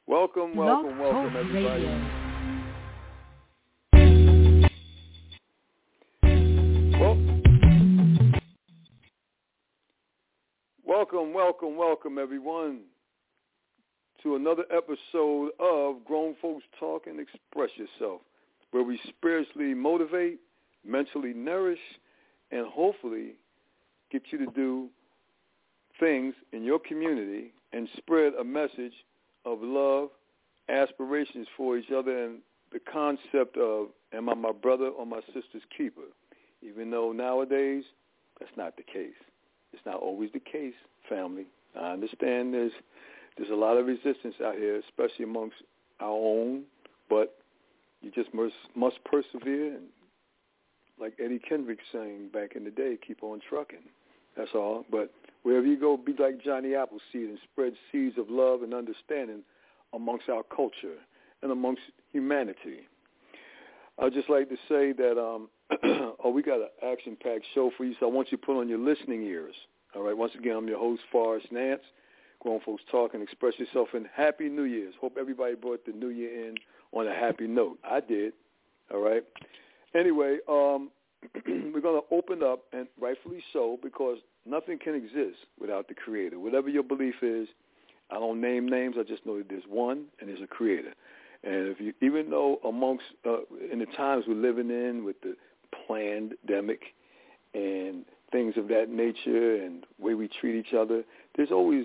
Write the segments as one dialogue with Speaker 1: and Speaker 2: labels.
Speaker 1: Welcome, everybody. Welcome, everyone, to another episode of Grown Folks Talk and Express Yourself, where we spiritually motivate, mentally nourish, and hopefully get you to do things in your community and spread a message of love, aspirations for each other, and the concept of, am I my brother or my sister's keeper? Even though nowadays that's not the case. It's not always the case, family. I understand there's a lot of resistance out here, especially amongst our own, but you just must persevere, and like Eddie Kendrick sang back in the day, keep on trucking. That's all. But wherever you go, be like Johnny Appleseed and spread seeds of love and understanding amongst our culture and amongst humanity. I'd just like to say that, we got an action-packed show for you, so I want you to put on your listening ears. All right, once again, I'm your host, Forrest Nance. Grown Folks Talk and Express Yourself, and Happy New Year's. Hope everybody brought the New Year in on a happy note. I did. All right. Anyway, we're going to open up, and rightfully so, because nothing can exist without the Creator. Whatever your belief is, I don't name names. I just know that there's one, and there's a Creator. And if you, even though amongst in the times we're living in with the pandemic and things of that nature and the way we treat each other, there's always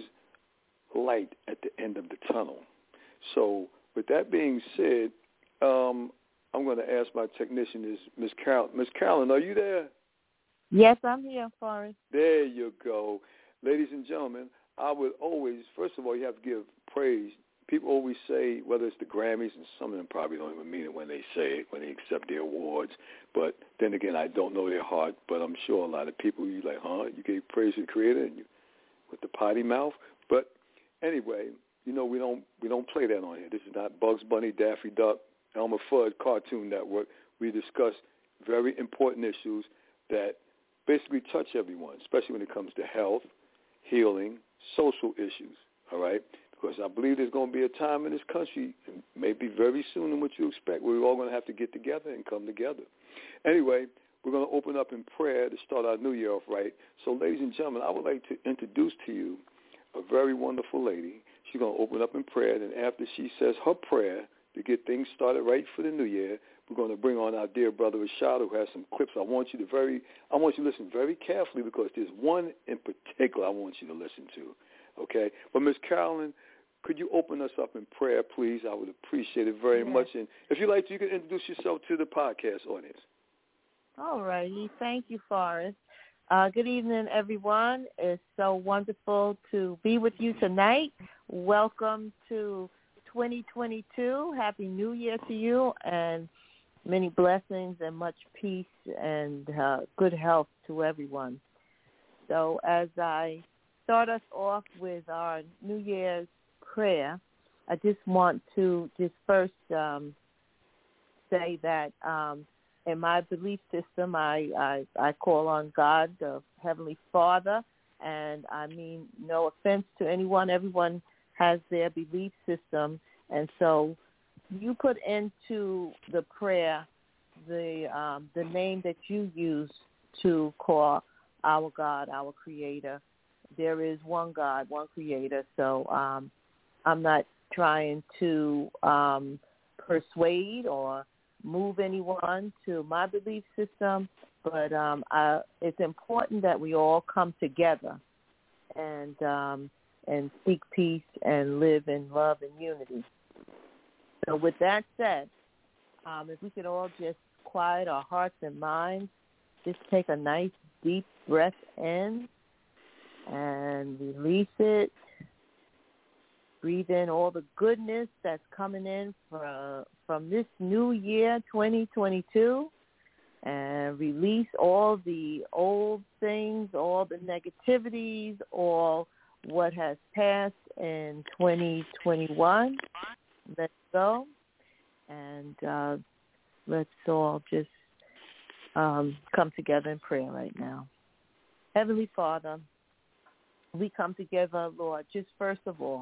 Speaker 1: light at the end of the tunnel. So with that being said, I'm going to ask my technician, is Miss Carolyn. Miss Carolyn, are you there?
Speaker 2: Yes, I'm here, Forrest.
Speaker 1: There you go. Ladies and gentlemen, I would always, first of all, you have to give praise. People always say, whether it's the Grammys, and some of them probably don't even mean it when they say it, when they accept their awards. But then again, I don't know their heart, but I'm sure a lot of people, you like, you gave praise to the Creator and you, with the potty mouth. But anyway, you know, we don't play that on here. This is not Bugs Bunny, Daffy Duck, Elmer Fudd Cartoon Network. We discuss very important issues that basically touch everyone, especially when it comes to health, healing, social issues, all right? Because I believe there's going to be a time in this country, and maybe very soon than what you expect, where we're all going to have to get together and come together. Anyway, we're going to open up in prayer to start our new year off right. So, ladies and gentlemen, I would like to introduce to you a very wonderful lady. She's going to open up in prayer, and after she says her prayer to get things started right for the new year, we're going to bring on our dear brother Rashad, who has some clips. I want you to listen very carefully, because there's one in particular I want you to listen to, okay? But Miss Carolyn, could you open us up in prayer, please? I would appreciate it very much. And if you'd like to, you can introduce yourself to the podcast audience.
Speaker 2: All righty. Thank you, Forrest. Good evening, everyone. It's so wonderful to be with you tonight. Welcome to 2022. Happy New Year to you, and many blessings and much peace and good health to everyone. So as I start us off with our New Year's prayer, I just want to first say that in my belief system, I call on God, the Heavenly Father, and I mean no offense to anyone. Everyone has their belief system, and so you put into the prayer the name that you use to call our God, our Creator. There is one God, one Creator, so I'm not trying to persuade or move anyone to my belief system, but it's important that we all come together and seek peace and live in love and unity. So with that said, if we could all just quiet our hearts and minds, just take a nice deep breath in and release it. Breathe in all the goodness that's coming in from this new year, 2022, and release all the old things, all the negativities, all what has passed in 2021. Let's go, and let's all just come together in prayer right now. Heavenly Father, we come together, Lord, just first of all,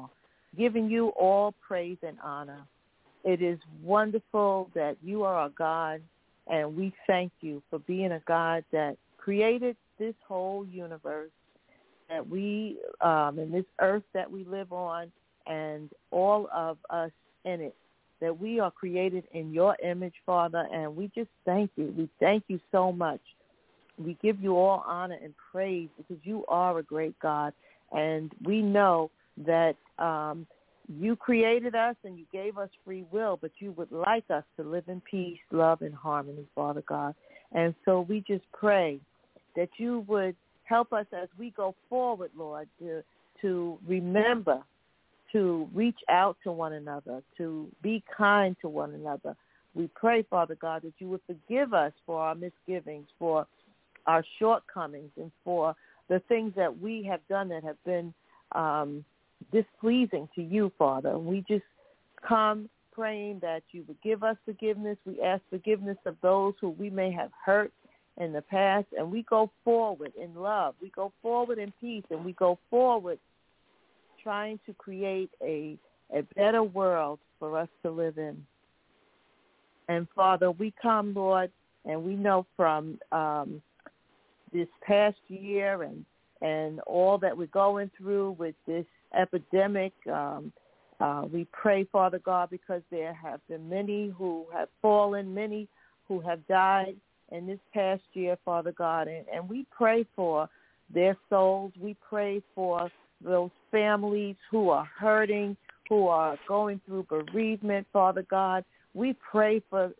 Speaker 2: giving you all praise and honor. It is wonderful that you are a God, and we thank you for being a God that created this whole universe, that we, in this earth that we live on, and all of us in it, that we are created in your image, Father, and we just thank you. We thank you so much. We give you all honor and praise because you are a great God, and we know that you created us and you gave us free will, but you would like us to live in peace, love, and harmony, Father God. And so we just pray that you would help us as we go forward, Lord, to remember to reach out to one another, to be kind to one another. We pray, Father God, that you would forgive us for our misgivings, for our shortcomings, and for the things that we have done that have been displeasing to you, Father. We just come praying that you would give us forgiveness. We ask forgiveness of those who we may have hurt in the past, and we go forward in love. We go forward in peace, and we go forward trying to create a better world for us to live in. And, Father, we come, Lord, and we know from this past year and all that we're going through with this epidemic, we pray, Father God, because there have been many who have fallen, many who have died in this past year, Father God, and we pray for their souls. We pray for those families who are hurting, who are going through bereavement, Father God. We pray for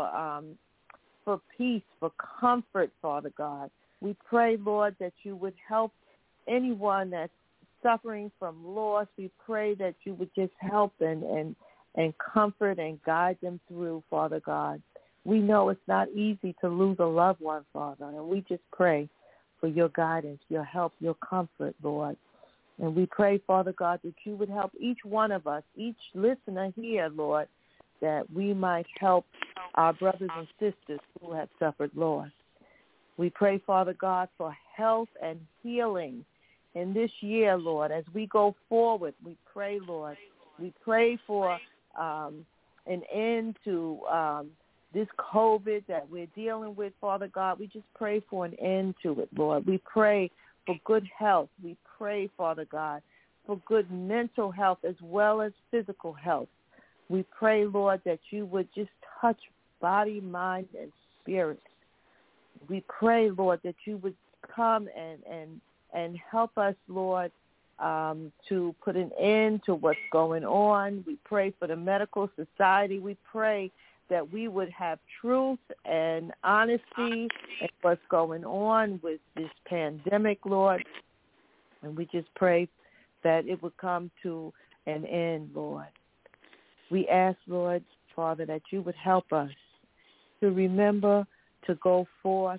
Speaker 2: peace, for comfort, Father God. We pray, Lord, that you would help anyone that's suffering from loss. We pray that you would just help and comfort and guide them through, Father God. We know it's not easy to lose a loved one, Father, and we just pray for your guidance, your help, your comfort, Lord. And we pray, Father God, that you would help each one of us, each listener here, Lord, that we might help our brothers and sisters who have suffered loss. We pray, Father God, for health and healing in this year, Lord. As we go forward, we pray, Lord. We pray for an end to this COVID that we're dealing with, Father God. We just pray for an end to it, Lord. We pray for good health. We pray, Father God, for good mental health as well as physical health. We pray, Lord, that you would just touch body, mind, and spirit. We pray, Lord, that you would come and help us, Lord, to put an end to what's going on. We pray for the medical society. We pray that we would have truth and honesty in what's going on with this pandemic, Lord. And we just pray that it would come to an end, Lord. We ask, Lord, Father, that you would help us to remember to go forth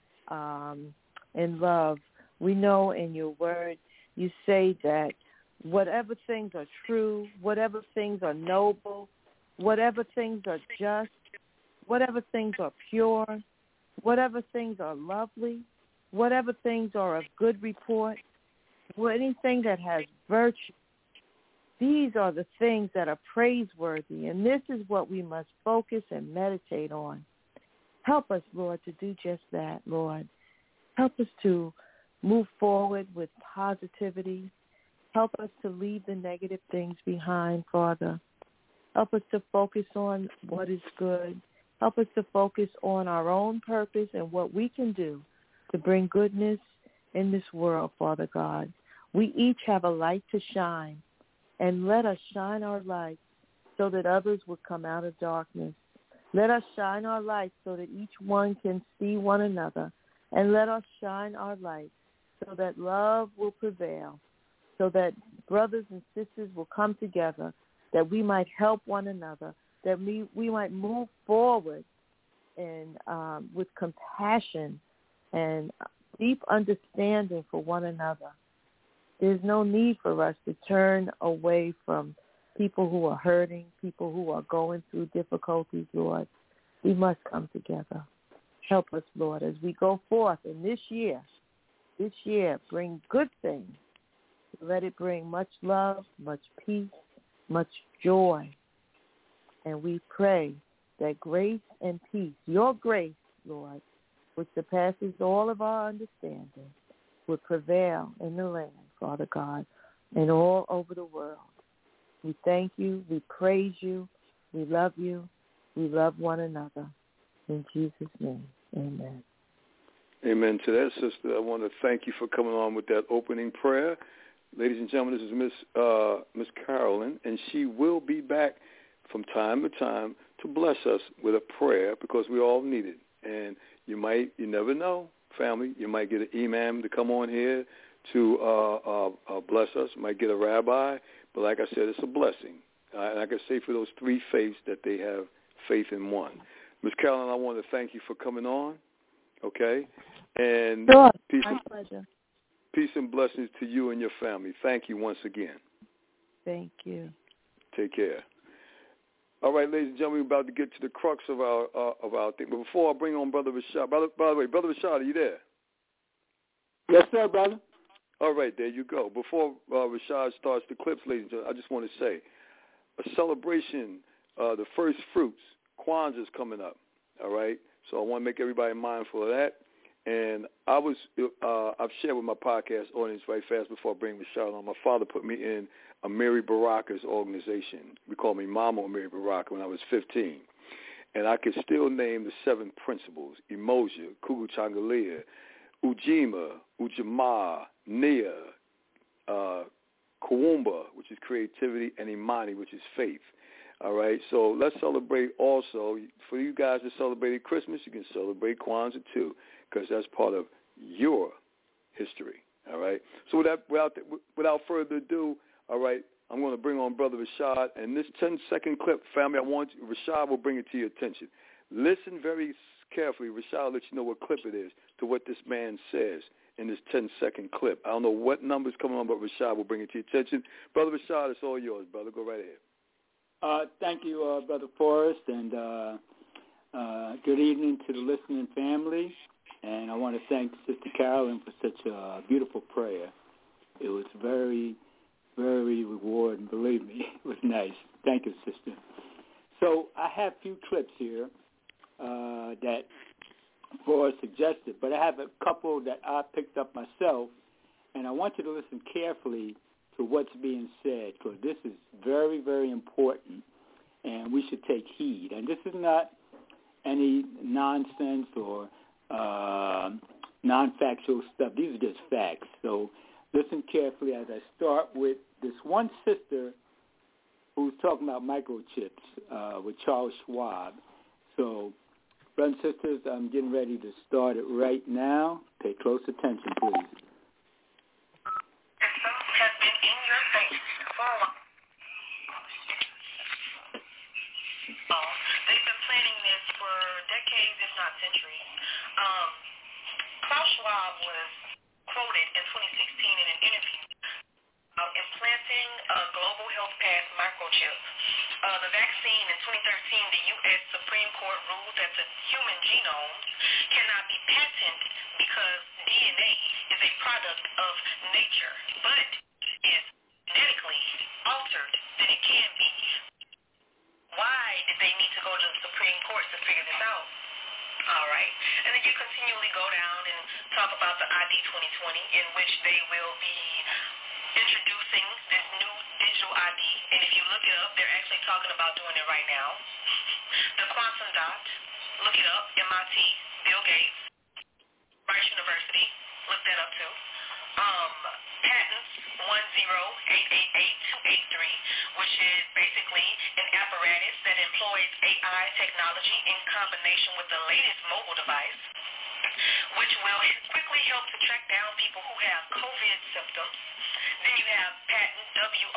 Speaker 2: in love. We know in your word you say that whatever things are true, whatever things are noble, whatever things are just, whatever things are pure, whatever things are lovely, whatever things are of good report, anything that has virtue, these are the things that are praiseworthy, and this is what we must focus and meditate on. Help us, Lord, to do just that, Lord. Help us to move forward with positivity. Help us to leave the negative things behind, Father. Help us to focus on what is good. Help us to focus on our own purpose and what we can do to bring goodness in this world, Father God. We each have a light to shine, and let us shine our light so that others will come out of darkness. Let us shine our light so that each one can see one another, and let us shine our light so that love will prevail, so that brothers and sisters will come together, that we might help one another, that we might move forward and with compassion and deep understanding for one another. There's no need for us to turn away from people who are hurting, people who are going through difficulties, Lord. We must come together. Help us, Lord, as we go forth in this year. This year, bring good things. Let it bring much love, much peace, much joy. And we pray that grace and peace, your grace, Lord, which surpasses all of our understanding, would prevail in the land, Father God, and all over the world. We thank you. We praise you. We love you. We love one another. In Jesus' name, amen.
Speaker 1: Amen to that, sister. I want to thank you for coming on with that opening prayer. Ladies and gentlemen, this is Miss Carolyn, and she will be back from time to time to bless us with a prayer because we all need it. And you never know, family. You might get an imam to come on here to bless us. You might get a rabbi. But like I said, it's a blessing. And I can say for those three faiths that they have faith in one. Ms. Carolyn, I want to thank you for coming on, okay? And
Speaker 2: sure. My pleasure.
Speaker 1: Peace and blessings to you and your family. Thank you once again.
Speaker 2: Thank you.
Speaker 1: Take care. All right, ladies and gentlemen, we're about to get to the crux of our thing. But before I bring on Brother Rashad, by the way, Brother Rashad, are you there?
Speaker 3: Yes, sir, brother.
Speaker 1: All right, there you go. Before Rashad starts the clips, ladies and gentlemen, I just want to say a celebration, the first fruits, Kwanzaa is coming up, all right? So I want to make everybody mindful of that. And I've shared with my podcast audience right fast before I bring Rashad on. My father put me in Amiri Baraka's organization. We called me Mama Amiri Baraka when I was 15. And I could still name the 7 principles: Emoja, Kugu Changalia, Ujima, Ujamaa, Nia, Kuumba, which is creativity, and Imani, which is faith. All right, so let's celebrate also. For you guys that celebrated Christmas, you can celebrate Kwanzaa too, because that's part of your history. All right, so without further ado, all right, I'm going to bring on Brother Rashad. And this 10-second clip, family, Rashad will bring it to your attention. Listen very carefully. Rashad will let you know what clip it is to what this man says in this 10-second clip. I don't know what number's coming on, but Rashad will bring it to your attention. Brother Rashad, it's all yours, brother. Go right ahead.
Speaker 3: Thank you, Brother Forrest, and good evening to the listening family. And I want to thank Sister Carolyn for such a beautiful prayer. It was very, very rewarding. Believe me, it was nice. Thank you, sister. So I have a few clips here that Forrest suggested, but I have a couple that I picked up myself, and I want you to listen carefully to what's being said, because this is very, very important, and we should take heed. And this is not any nonsense or non-factual stuff. These are just facts. So listen carefully as I start with this one sister who's talking about microchips with Charles Schwab. So, brothers and sisters, I'm getting ready to start it right now. Pay close attention, please.
Speaker 4: They've been planning this for decades, if not centuries. Klaus Schwab was quoted in 2016 in an interview about implanting a global health path microchip. The vaccine in 2013, the U.S. Supreme Court ruled that the human genome cannot be patented because DNA is a product of nature, but is genetically altered, then it can be. Why did they need to go to the Supreme Court to figure this out? All right. And then you continually go down and talk about the ID 2020, in which they will be introducing this new digital ID. And if you look it up, they're actually talking about doing it right now. The quantum dot, look it up, MIT, Bill Gates, Rice University, look that up too. Patents 10888-283, which is basically an apparatus that employs AI technology in combination with the latest mobile device, which will quickly help to track down people who have COVID symptoms. Then you have patent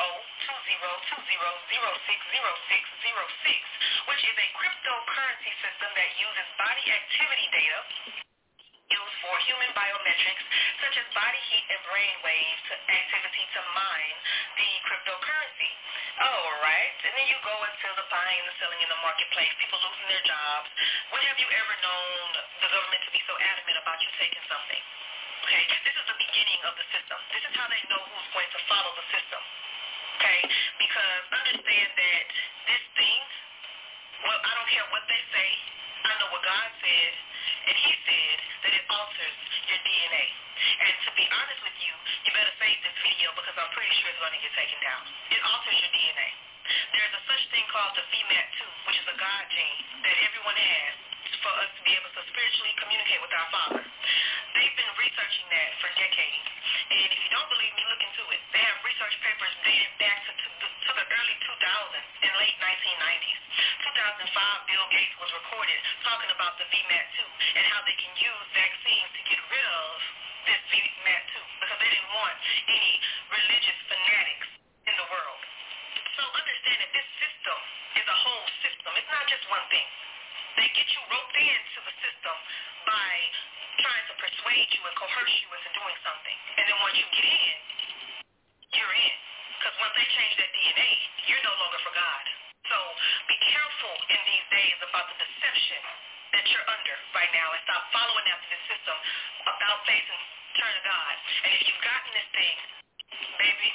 Speaker 4: WO2020060606, which is a cryptocurrency system that uses body activity data used for human biometrics, such as body heat and brain waves activity to mine the cryptocurrency. All right. And then you go into the buying and the selling in the marketplace, people losing their jobs. When have you ever known the government to be so adamant about you taking something? Okay. This is the beginning of the system. This is how they know who's going to follow the system. okay? Because understand that this thing, well, I don't care what they say. I know what God said, and he said that it alters your DNA. And to be honest with you, you better save this video because I'm pretty sure it's going to get taken down. It alters your DNA. There's a such thing called the VMAT2, which is a God gene that everyone has for us to be able to spiritually communicate with our Father. They've been researching that for decades. And if you don't believe me, look into it. They have research papers dating back to the early 2000s and late 1990s. 2005, Bill Gates was recorded talking about the VMAT2 and how they can use vaccines to get rid of this VMAT2 because they didn't want any religious fanatics in the world. So understand that this system is a whole system. It's not just one thing. They get you roped into the system by trying to persuade you and coerce you into doing something. And then once you get in, you're in. Because once they change that DNA, you're no longer for God. So be careful in these days about the deception that you're under right now and stop following after this system about faith and turn to God. And if you've gotten this thing, baby,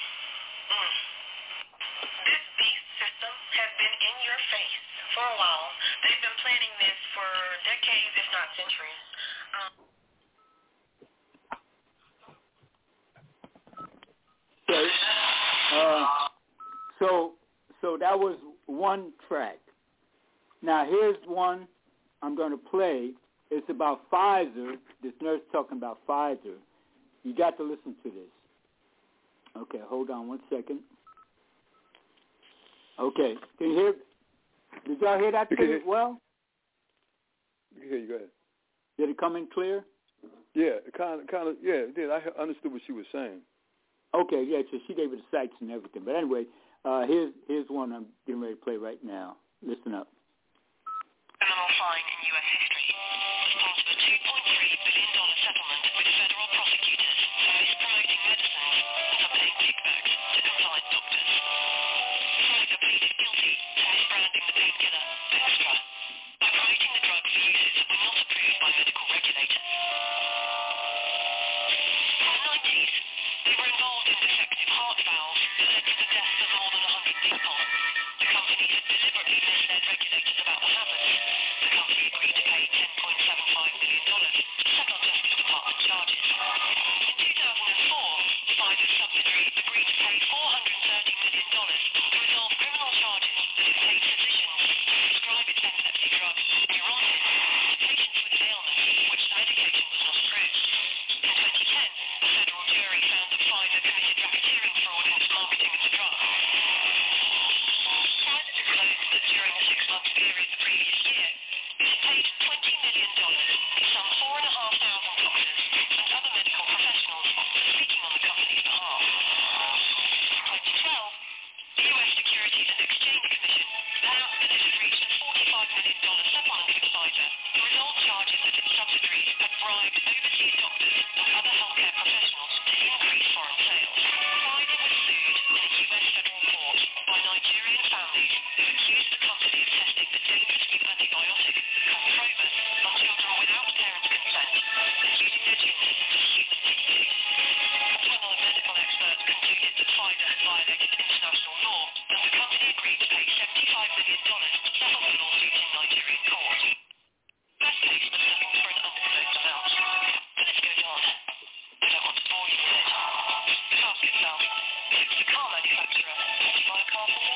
Speaker 4: this beast system has been in your face for a while. They've been planning this for decades, if not centuries.
Speaker 3: So that was one track. Now here's one I'm going to play. It's about Pfizer. This nurse talking about Pfizer. You got to listen to this. Okay, hold on one second. Okay, can you hear? Did y'all hear that as well?
Speaker 1: You can hear you. Go ahead.
Speaker 3: Did it come in clear?
Speaker 1: Yeah, it kind of. Yeah, it did. I understood what she was saying.
Speaker 3: Okay, yeah. So she gave it the sites and everything. But anyway, here's one I'm getting ready to play right now. Listen up.
Speaker 4: Criminal fine in U.S. history was part of a $2.3 billion settlement with federal prosecutors for mispromoting medicines and for paying kickbacks to compliant doctors. Pfizer pleaded guilty to misbranding the painkiller Bextra by promoting the drug for uses that were not approved by medical regulators. In the 90s, they were involved in defective heart valves that led to the deaths of more than 100 people. The company had deliberately misled regulators about the hazards. The company agreed to pay $10.75 million to settle Justice Department charges. In 2004, Pfizer's subsidiary agreed to pay $430 million to resolve criminal charges that it paid physicians to prescribe its epilepsy drug, Neurontin, to patients with ailments which the medication was not approved. In 2010, a federal jury found that Pfizer committed racketeering fraud in its marketing of the drug. Pfizer disclosed that during the 6-month period the previous year, it had paid $20 million to some 4,500 doctors and other medical professionals for speaking on the company's behalf. In 2012, the U.S. Securities and Exchange Commission announced that it had reached a $45 million settlement with Pfizer to resolve charges that its subsidiaries had bribed overseas doctors and other healthcare professionals to increase foreign sales. Pfizer was sued in a U.S. federal court by Nigerian families who accused the company of testing the dangerous new antibiotic called Probus on children without parents' consent and using their children as human guinea pigs. A panel of medical experts concluded that Pfizer had violated international law, and the company agreed to pay $75 million to settle the lawsuit in Nigerian court. Best case was selling for an undisclosed amount. The list goes on. I don't want to bore you with it. The house itself, it's the car manufacturer. Did you buy a car from them?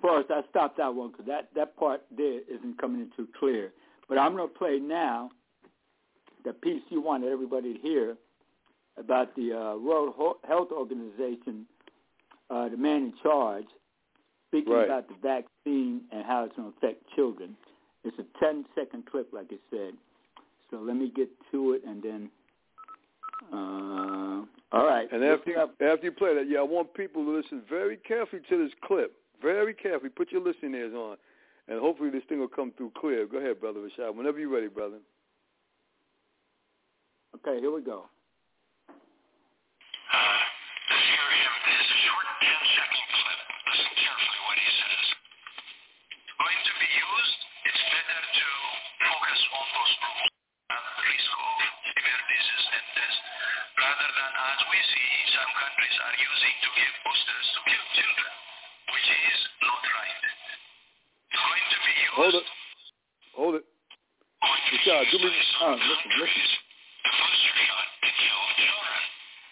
Speaker 3: First, I stopped that one because that part there isn't coming in too clear. But I'm going to play now the piece you wanted everybody to hear about the World Health Organization, the man in charge, speaking about the vaccine and how it's going to affect children. It's a 10-second clip, like I said. So let me get to it, and then, all right.
Speaker 1: And after you play that, I want people to listen very carefully to this clip. Very carefully. Put your listening ears on, and hopefully this thing will come through clear. Go ahead, Brother Rashad. Whenever you're ready, brother.
Speaker 3: Okay, here we go.
Speaker 5: Let's hear him. This is a short 10-second clip. Listen carefully what he says. Going to be used, it's better to focus on those rules and risk of severe disease and death, rather than, as we see, some countries are using to give boosters to kill children, which is not right. It's going to be used.
Speaker 1: Hold it. Rashad, do me.
Speaker 3: Listen.
Speaker 5: The booster shot to kill children.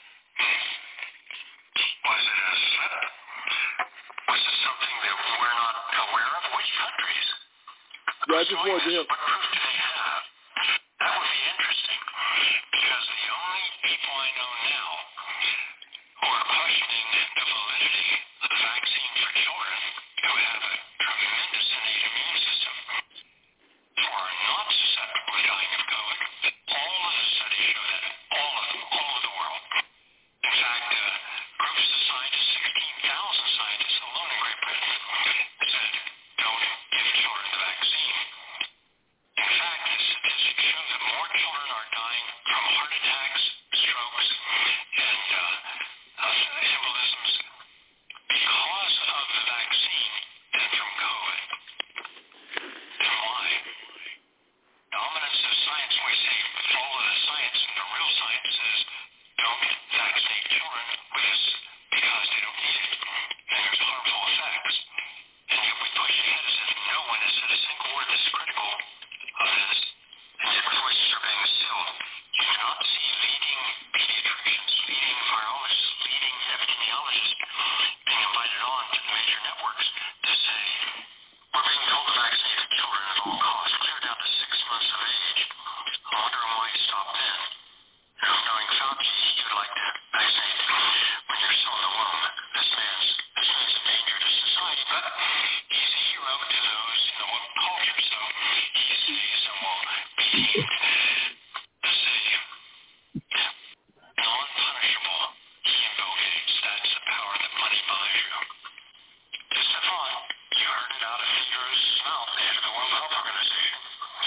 Speaker 5: Was it a slip? Was it something that we're not aware of? Which countries?
Speaker 1: Yeah, I just wanted to hear.
Speaker 5: What proof do they have? That would be interesting, because the only people I know now who are questioning the validity of the vaccine for children who have a tremendous innate immune system who are not susceptible to dying of COVID. All of the studies show that. All of them, all over the world. In fact, groups of scientists, 16,000 scientists alone in Great Britain, said, don't give children the vaccine. In fact, the statistics show that more children are dying from heart attacks, strokes, and embolisms because of the vaccine than from COVID. And why? Dominance of science, we say, follow the science, and the real science says, don't vaccinate children with this because they don't need it, and there's harmful effects. And yet we push ahead as if no one has said a single word that's critical of this, and yet voices are being stilled. You do not see leading pediatricians, leading virologists, leading epidemiologists being invited on to the major networks to say, we're being told to vaccinate children at all costs, clear down to 6 months of age. I'm wondering why you stopped then. Knowing Fauci, you'd like to vaccinate when you're still in the womb. This man's a danger to society, but he's a hero to those in the woke culture, so he stays and will be deemed as a non-punishable. He invocates that's the power that money buys you. Stefan, you heard it out of Theodore's mouth, the head of the World Health Organization.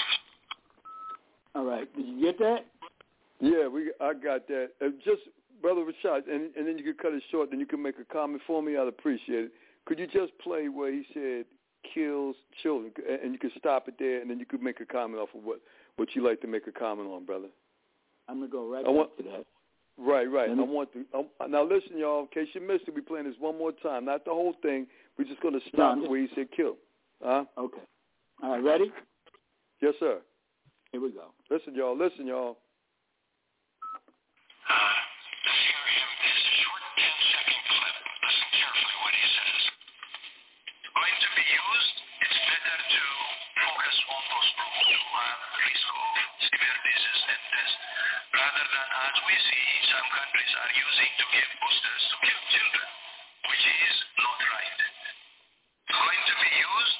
Speaker 3: All right. Did you get that?
Speaker 1: Yeah, I got that. Just, Brother Rashad, and then you could cut it short, then you can make a comment for me. I'd appreciate it. Could you just play where he said kills children, and you could stop it there, and then you could make a comment off of what you like to make a comment on, brother?
Speaker 3: I'm going to go right back to that.
Speaker 1: Right. Now listen, y'all, in case you missed it, we're playing this one more time. Not the whole thing. We're just going to stop where he said kill.
Speaker 3: Okay. All right, ready?
Speaker 1: Yes, sir.
Speaker 3: Here we go.
Speaker 1: Listen, y'all.
Speaker 5: Let's hear him. This is a short 10-second clip. Listen carefully what he says. Going to be used, it's better to focus on those rules who have risk of severe disease and death, rather than, as we see, some countries are using to give boosters to kill children, which is not right. It's going to be used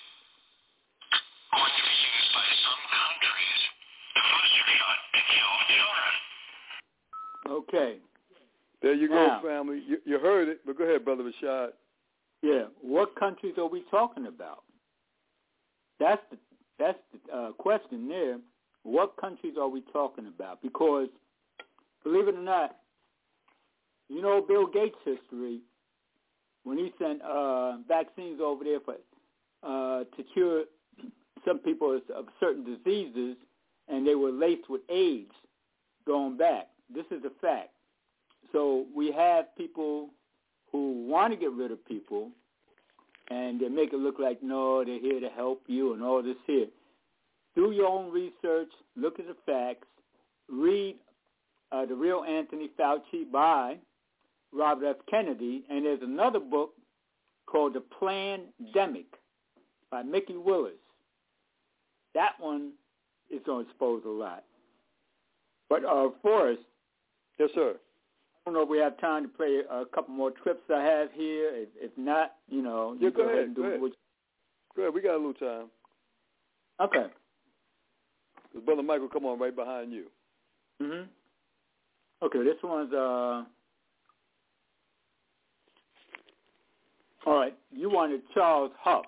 Speaker 5: by some countries, the booster shot to kill children.
Speaker 3: Okay.
Speaker 1: There you go, family. You heard it, but go ahead, Brother Rashad.
Speaker 3: Yeah. What countries are we talking about? That's the question there. What countries are we talking about? Because, believe it or not, you know Bill Gates' history when he sent vaccines over there to cure some people of certain diseases, and they were laced with AIDS going back. This is a fact. So we have people who want to get rid of people, and they make it look like, no, they're here to help you and all this here. Do your own research, look at the facts, read The Real Anthony Fauci by Robert F. Kennedy, and there's another book called The Plandemic by Mickey Willis. That one is going to expose a lot. But Forrest.
Speaker 1: Yes, sir.
Speaker 3: I don't know if we have time to play a couple more trips I have here. If not, you know,
Speaker 1: yeah,
Speaker 3: you
Speaker 1: go ahead.
Speaker 3: and do
Speaker 1: Go ahead. We got a little time.
Speaker 3: Okay.
Speaker 1: Because Brother Michael, come on, right behind you.
Speaker 3: Mhm. Okay, this one's all right. You wanted Charles Huff.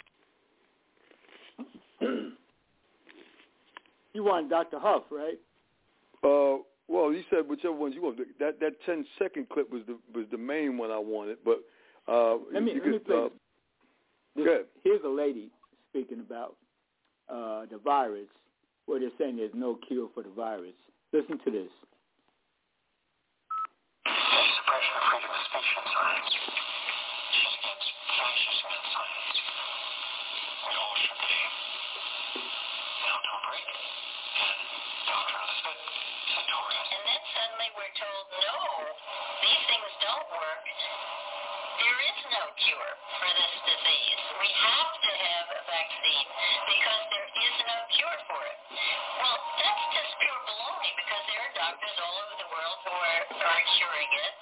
Speaker 3: You wanted Dr. Huff, right?
Speaker 1: Well, you said whichever ones you want. That 10-second clip was the main one I wanted, but
Speaker 3: let me play.
Speaker 1: Good.
Speaker 3: Here's a lady speaking about the virus, where they're saying there's no cure for the virus. Listen to this.
Speaker 5: Suppression of freedom of speech in science. Just gets fascism in science. We all should be down to a break. And Dr. Elizabeth Satorius.
Speaker 4: And then suddenly we're told, no, these things don't work. There is no cure for this disease. We have to have a vaccine because there is no cure for it. Well, that's just pure baloney because there are doctors all over the world who are curing it.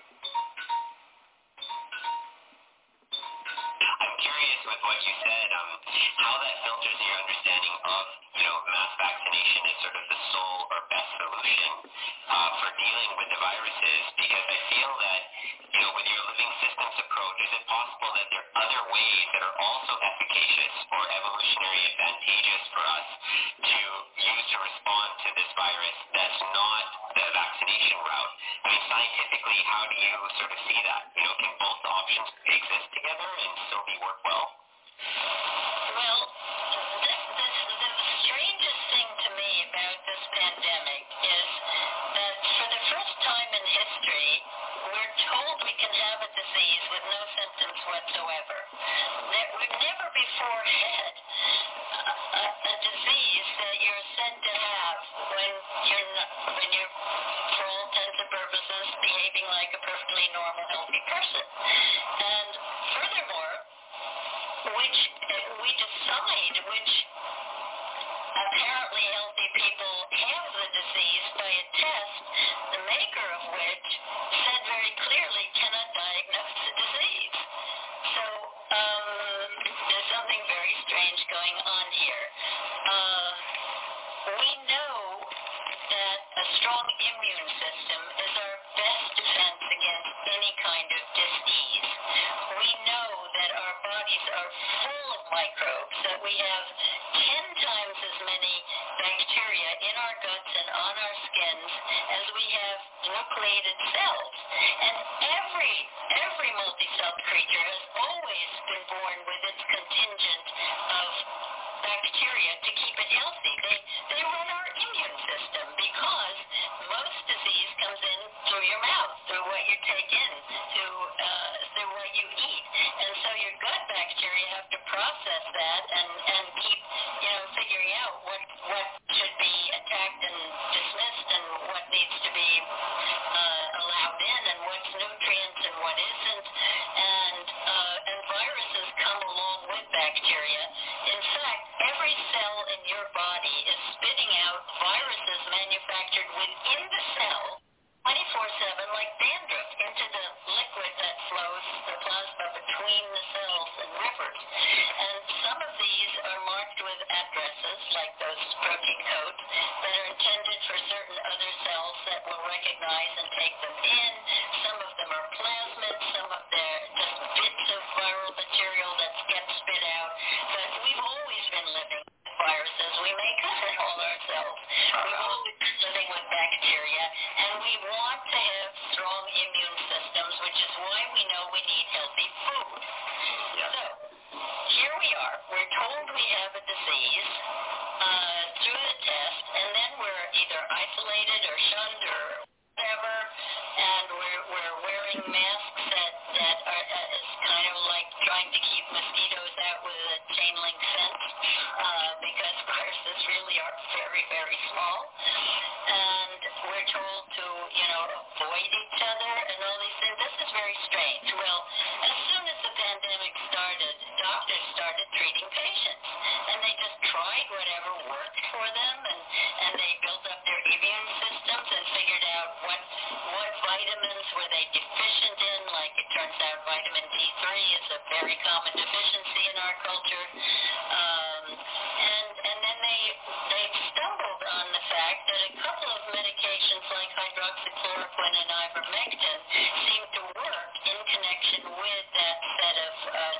Speaker 6: I'm curious with what you said, how that filters your understanding of, mass vaccination as sort of the sole or best solution for dealing with the viruses, because I feel that, with your living systems approach, is it possible that there are other ways that are also efficacious or evolutionary advantageous for us to use to respond to this virus that's not the vaccination route? I mean, scientifically, how do you sort of see that? Can both options exist together and still work well?
Speaker 4: Well, the strangest thing to me about this pandemic is that for the first time in history, we're told we can have a disease with no symptoms whatsoever. We've never before had a disease that you're said to have when you're, for all intents and purposes, behaving like a perfectly normal, healthy person. And furthermore, which we decide which apparently healthy people have the disease by a test, the maker of which said very clearly cannot diagnose the disease. So there's something very strange going on here. We know that a strong immune system is our best defense against any kind of disease. We know that our bodies are full of microbes, that we have 10 times as many bacteria in our guts and on our skins as we have nucleated cells. And every multi-celled creature has always been born with its contingent of bacteria to keep it healthy. They run our immune system because most disease comes in through your mouth, through what you take in, through what you eat. And so your gut bacteria have to process that and keep, figuring out what should be attacked and dismissed and what needs to be allowed in and what's nutrients and what isn't. And viruses come along with bacteria. In fact, every cell in your body is spitting out viruses manufactured within the cell 24/7 like dandruff into the liquid that flows the plasma between the cells and rivers. And some of these are marked with addresses, like those protein codes, that are intended for certain other cells that will recognize and take them in. Some of them are plasmids, some of them are just bits of viral material that gets spit out. But we've always been living with viruses. We make them in all our cells. We've always been living with bacteria, and we want to have strong immune systems, which is why we know we need healthy food. So, here we are. We're told we have a disease through the test, and then we're either isolated or shunned or whatever, and we're wearing masks that are is kind of like trying to keep mosquitoes out with a chain link fence because viruses really are very, very small. And we're told to, avoid each other and all these things. This is very strange. Well, as soon as the pandemic
Speaker 6: pandemic started, doctors started treating patients, and they just tried whatever worked for them, and they built up their immune systems and figured out what vitamins were they deficient in. Like it turns out, vitamin D3 is a very common deficiency in our culture, and then they stumbled on the fact that a couple of medications like hydroxychloroquine and ivermectin seemed to work in connection with that set of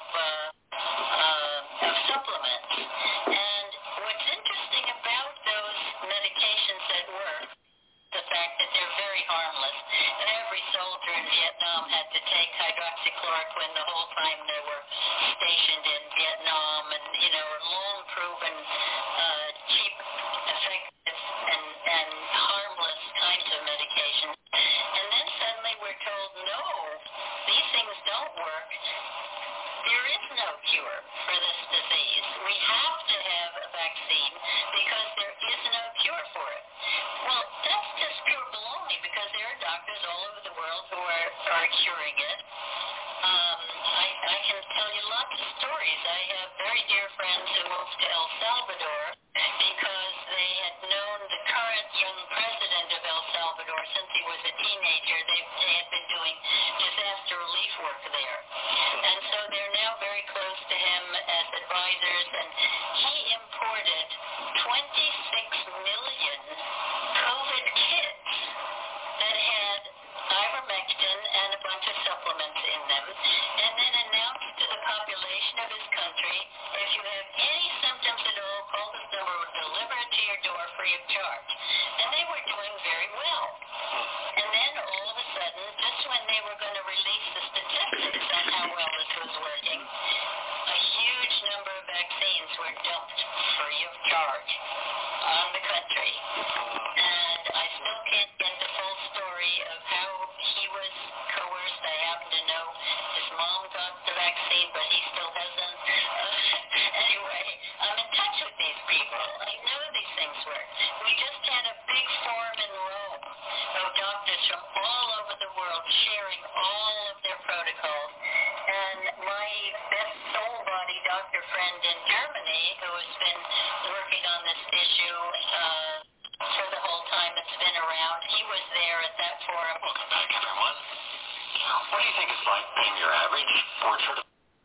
Speaker 6: supplements. And what's interesting about those medications that work, the fact that they're very harmless. And every soldier in Vietnam had to take hydroxychloroquine the whole time they were stationed in Vietnam, and long proven, cheap, effective, and harmless kinds of medications. And then suddenly we're told, no, these things don't work. There is no cure for this disease. We have to have a vaccine because there is no cure for it. Well, that's just pure baloney, because there are doctors all over the world who are curing it. I can tell you lots of stories. I have very dear friends who moved to El Salvador because they had known the current young president of El Salvador since he was a teenager. They had been doing disaster relief work there. And so they're now very close to him as advisors, and he imported 26 million COVID kits that had ivermectin and a bunch of supplements in them, and then announced to the population of his country, if you have any symptoms at all, call this number, we'll deliver it to your door free of charge. And they were doing very well. And then all of a sudden, just when they were going to release the statistics on how well this was working, a huge number of vaccines were dumped free of charge on the country. And I still can't get the full story of how he was coerced. I happen to know his mom got the vaccine, but he still hasn't. Anyway, I'm in touch with these people. I know these things work. We just had a big forum in Rome of doctors from all over the world sharing all of their protocols. And my best soul body doctor friend in Germany, who has been working on this issue for the whole time it's been around, he was there at that forum.
Speaker 5: Welcome back, everyone. What do you think it's like being your average board-certified?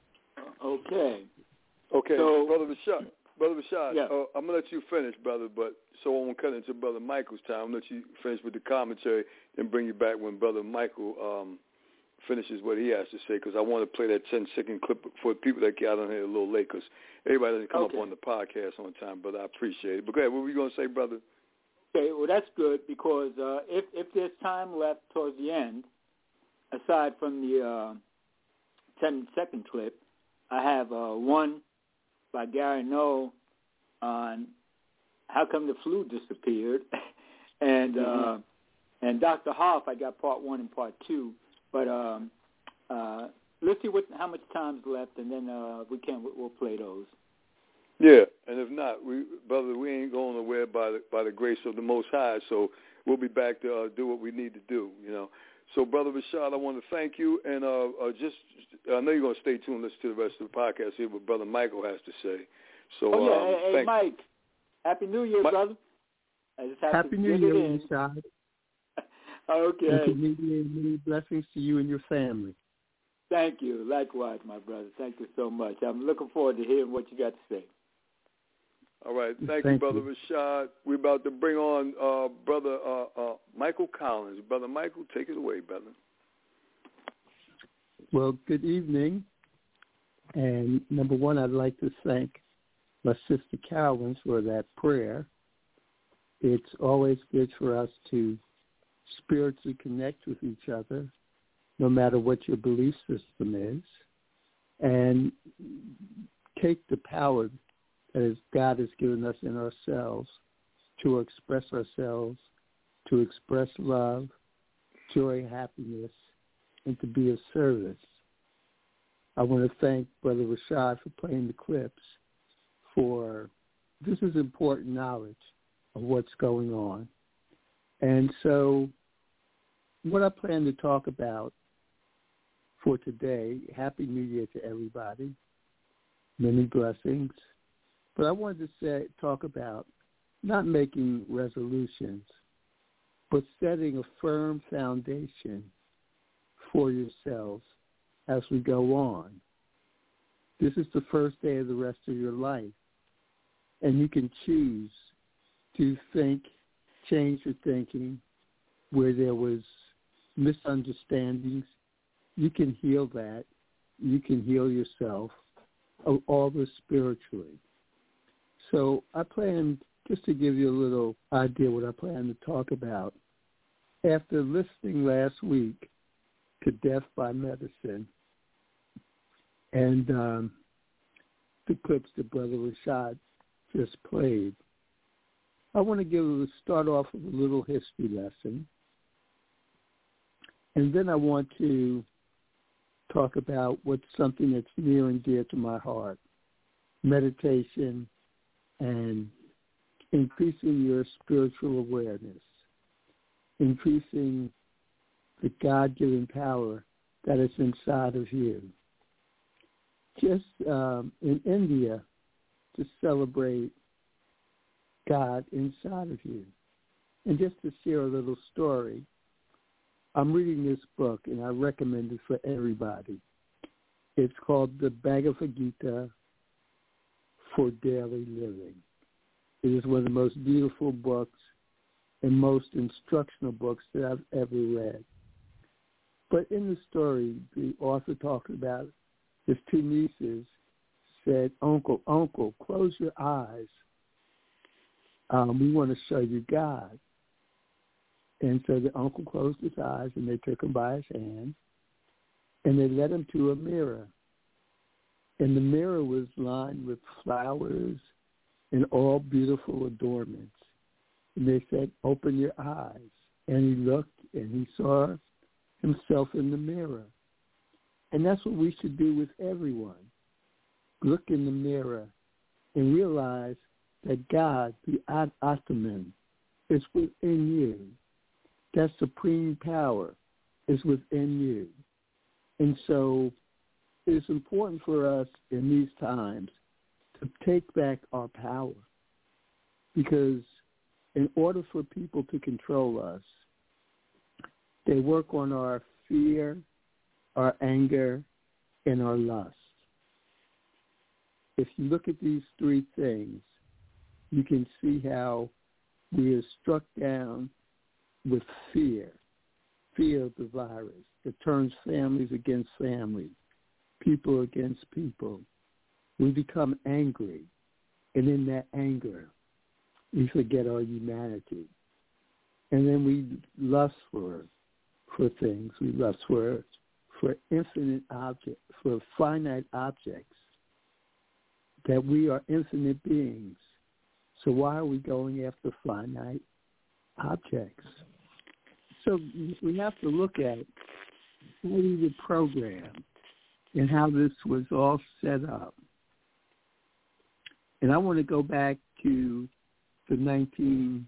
Speaker 1: Okay,
Speaker 3: So,
Speaker 1: Brother Rashad,
Speaker 3: yeah.
Speaker 1: I'm going to let you finish, brother, but so I won't cut into Brother Michael's time. I'm going to let you finish with the commentary and bring you back when Brother Michael finishes what he has to say, because I want to play that 10-second clip for people that got on here a little late, because everybody doesn't come up on the podcast on time, but I appreciate it. But go ahead, what were you going to say, brother?
Speaker 3: Okay, well, that's good, because if there's time left towards the end, aside from the 10-second clip, I have one by Gary Noel on how come the flu disappeared, and Dr. Hoff, I got part 1 and part 2, but let's see how much time's left, and then we'll play those.
Speaker 1: Yeah, and if not, brother, we ain't going nowhere by the grace of the Most High, so we'll be back to do what we need to do, So, Brother Rashad, I want to thank you, and I know you're going to stay tuned and listen to the rest of the podcast, hear what Brother Michael has to say. So,
Speaker 3: hey, Mike, Happy New Year, brother.
Speaker 7: Happy New Year, Rashad.
Speaker 3: Okay.
Speaker 7: Happy New Year and many blessings to you and your family.
Speaker 3: Thank you. Likewise, my brother. Thank you so much. I'm looking forward to hearing what you got to say.
Speaker 1: All right. Thank you, Brother Rashad. We're about to bring on Brother Michael Collins. Brother Michael, take it away, brother.
Speaker 7: Well, good evening. And number one, I'd like to thank my sister Carolyn for that prayer. It's always good for us to spiritually connect with each other, no matter what your belief system is, and take the power that God has given us in ourselves to express ourselves, to express love, joy, happiness, and to be of service. I want to thank Brother Rashad for playing the clips, for this is important knowledge of what's going on. And so what I plan to talk about for today. Happy New Year to everybody. Many blessings. But I wanted to talk about not making resolutions, but setting a firm foundation for yourselves as we go on. This is the first day of the rest of your life, and you can choose to think, change your thinking where there was misunderstandings. You can heal that. You can heal yourself, all this spiritually. So I plan, just to give you a little idea what I plan to talk about, after listening last week to Death by Medicine and the clips that Brother Rashad just played, I want to start off with a little history lesson. And then I want to talk about what's something that's near and dear to my heart, meditation and increasing your spiritual awareness, increasing the God-given power that is inside of you. Just in India, to celebrate God inside of you. And just to share a little story, I'm reading this book, and I recommend it for everybody. It's called The Bhagavad Gita for Daily Living. It is one of the most beautiful books and most instructional books that I've ever read. But in the story, the author talks about his two nieces said, Uncle, close your eyes. We want to show you God. And so the uncle closed his eyes, and they took him by his hand, and they led him to a mirror. And the mirror was lined with flowers and all beautiful adornments. And they said, open your eyes. And he looked, and he saw himself in the mirror. And that's what we should do with everyone. Look in the mirror and realize that God, the Atman, is within you. That supreme power is within you. And so it is important for us in these times to take back our power, because in order for people to control us, they work on our fear, our anger, and our lust. If you look at these three things, you can see how we are struck down with fear of the virus that turns families against families, people against people. We become angry, and in that anger, we forget our humanity. And then we lust for things. We lust for infinite objects, for finite objects, that we are infinite beings. So why are we going after finite objects? So we have to look at how we were programmed and how this was all set up. And I want to go back to the 1900s.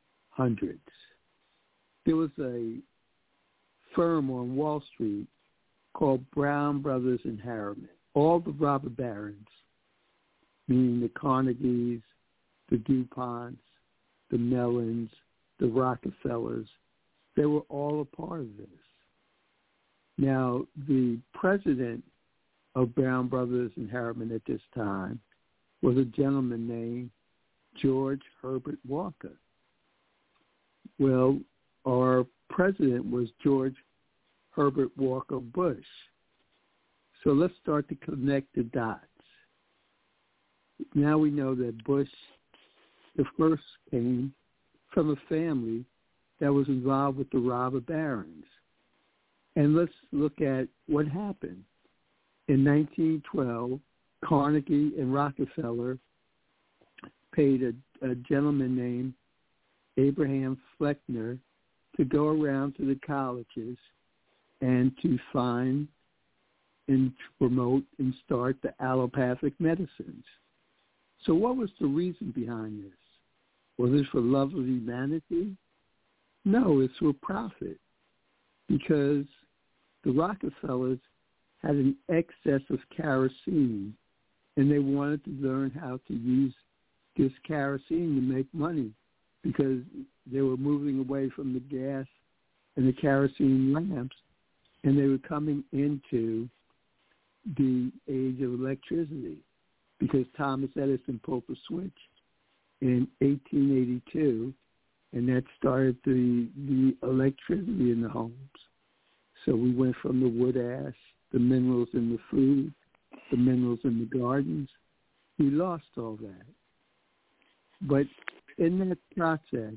Speaker 7: There was a firm on Wall Street called Brown Brothers and Harriman. All the robber barons, meaning the Carnegies, the DuPonts, the Mellons, the Rockefellers, they were all a part of this. Now, the president of Brown Brothers and Harriman at this time was a gentleman named George Herbert Walker. Well, our president was George Herbert Walker Bush. So let's start to connect the dots. Now we know that Bush, the first, came from a family that was involved with the robber barons. And let's look at what happened. In 1912, Carnegie and Rockefeller paid a gentleman named Abraham Fleckner to go around to the colleges and to find and promote and start the allopathic medicines. So what was the reason behind this? Was it for love of humanity? No, it's for profit, because the Rockefellers had an excess of kerosene, and they wanted to learn how to use this kerosene to make money because they were moving away from the gas and the kerosene lamps, and they were coming into the age of electricity because Thomas Edison pulled the switch in 1882, and that started the electricity in the homes. So we went from the wood ash, the minerals in the food, the minerals in the gardens. We lost all that. But in that process,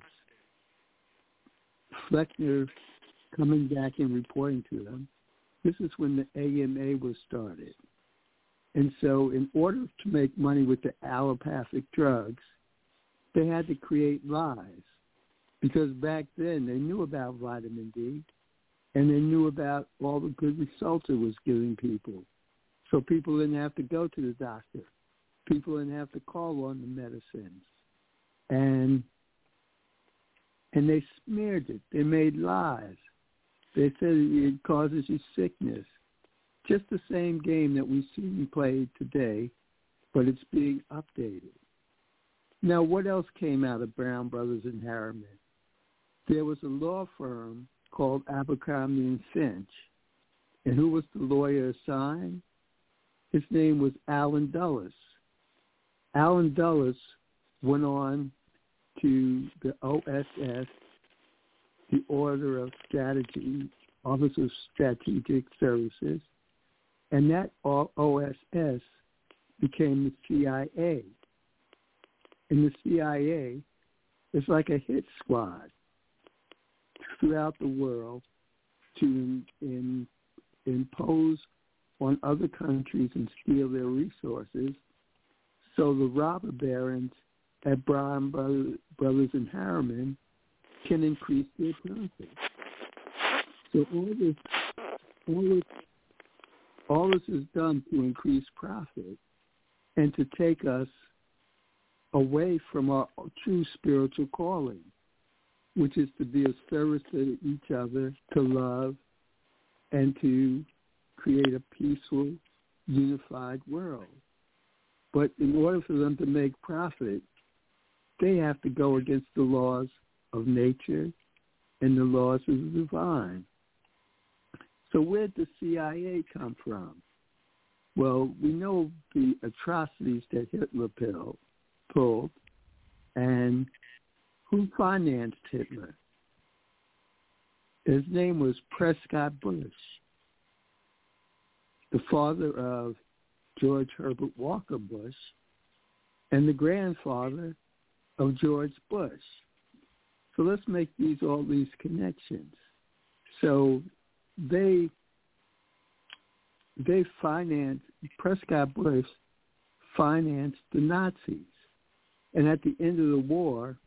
Speaker 7: Fleckner coming back and reporting to them, this is when the AMA was started. And so in order to make money with the allopathic drugs, they had to create lies. Because back then they knew about vitamin D, and they knew about all the good results it was giving people. So people didn't have to go to the doctor. People didn't have to call on the medicines. And they smeared it. They made lies. They said it causes you sickness. Just the same game that we see played today, but it's being updated. Now, what else came out of Brown Brothers and Harriman? There was a law firm called Abercrombie & Finch. And who was the lawyer assigned? His name was Allen Dulles. Allen Dulles went on to the OSS, the Order of Strategy, Office of Strategic Services, and that OSS became the CIA. And the CIA is like a hit squad throughout the world to impose on other countries and steal their resources. So the robber barons at Brown Brothers and Harriman can increase their profit. So all this is done to increase profit and to take us away from our true spiritual calling, which is to be of service to each other, to love, and to create a peaceful, unified world. But in order for them to make profit, they have to go against the laws of nature and the laws of the divine. So where did the CIA come from? Well, we know the atrocities that Hitler pulled, and who financed Hitler? His name was Prescott Bush, the father of George Herbert Walker Bush and the grandfather of George Bush. So let's make all these connections. So they financed, Prescott Bush financed the Nazis. And at the end of the war,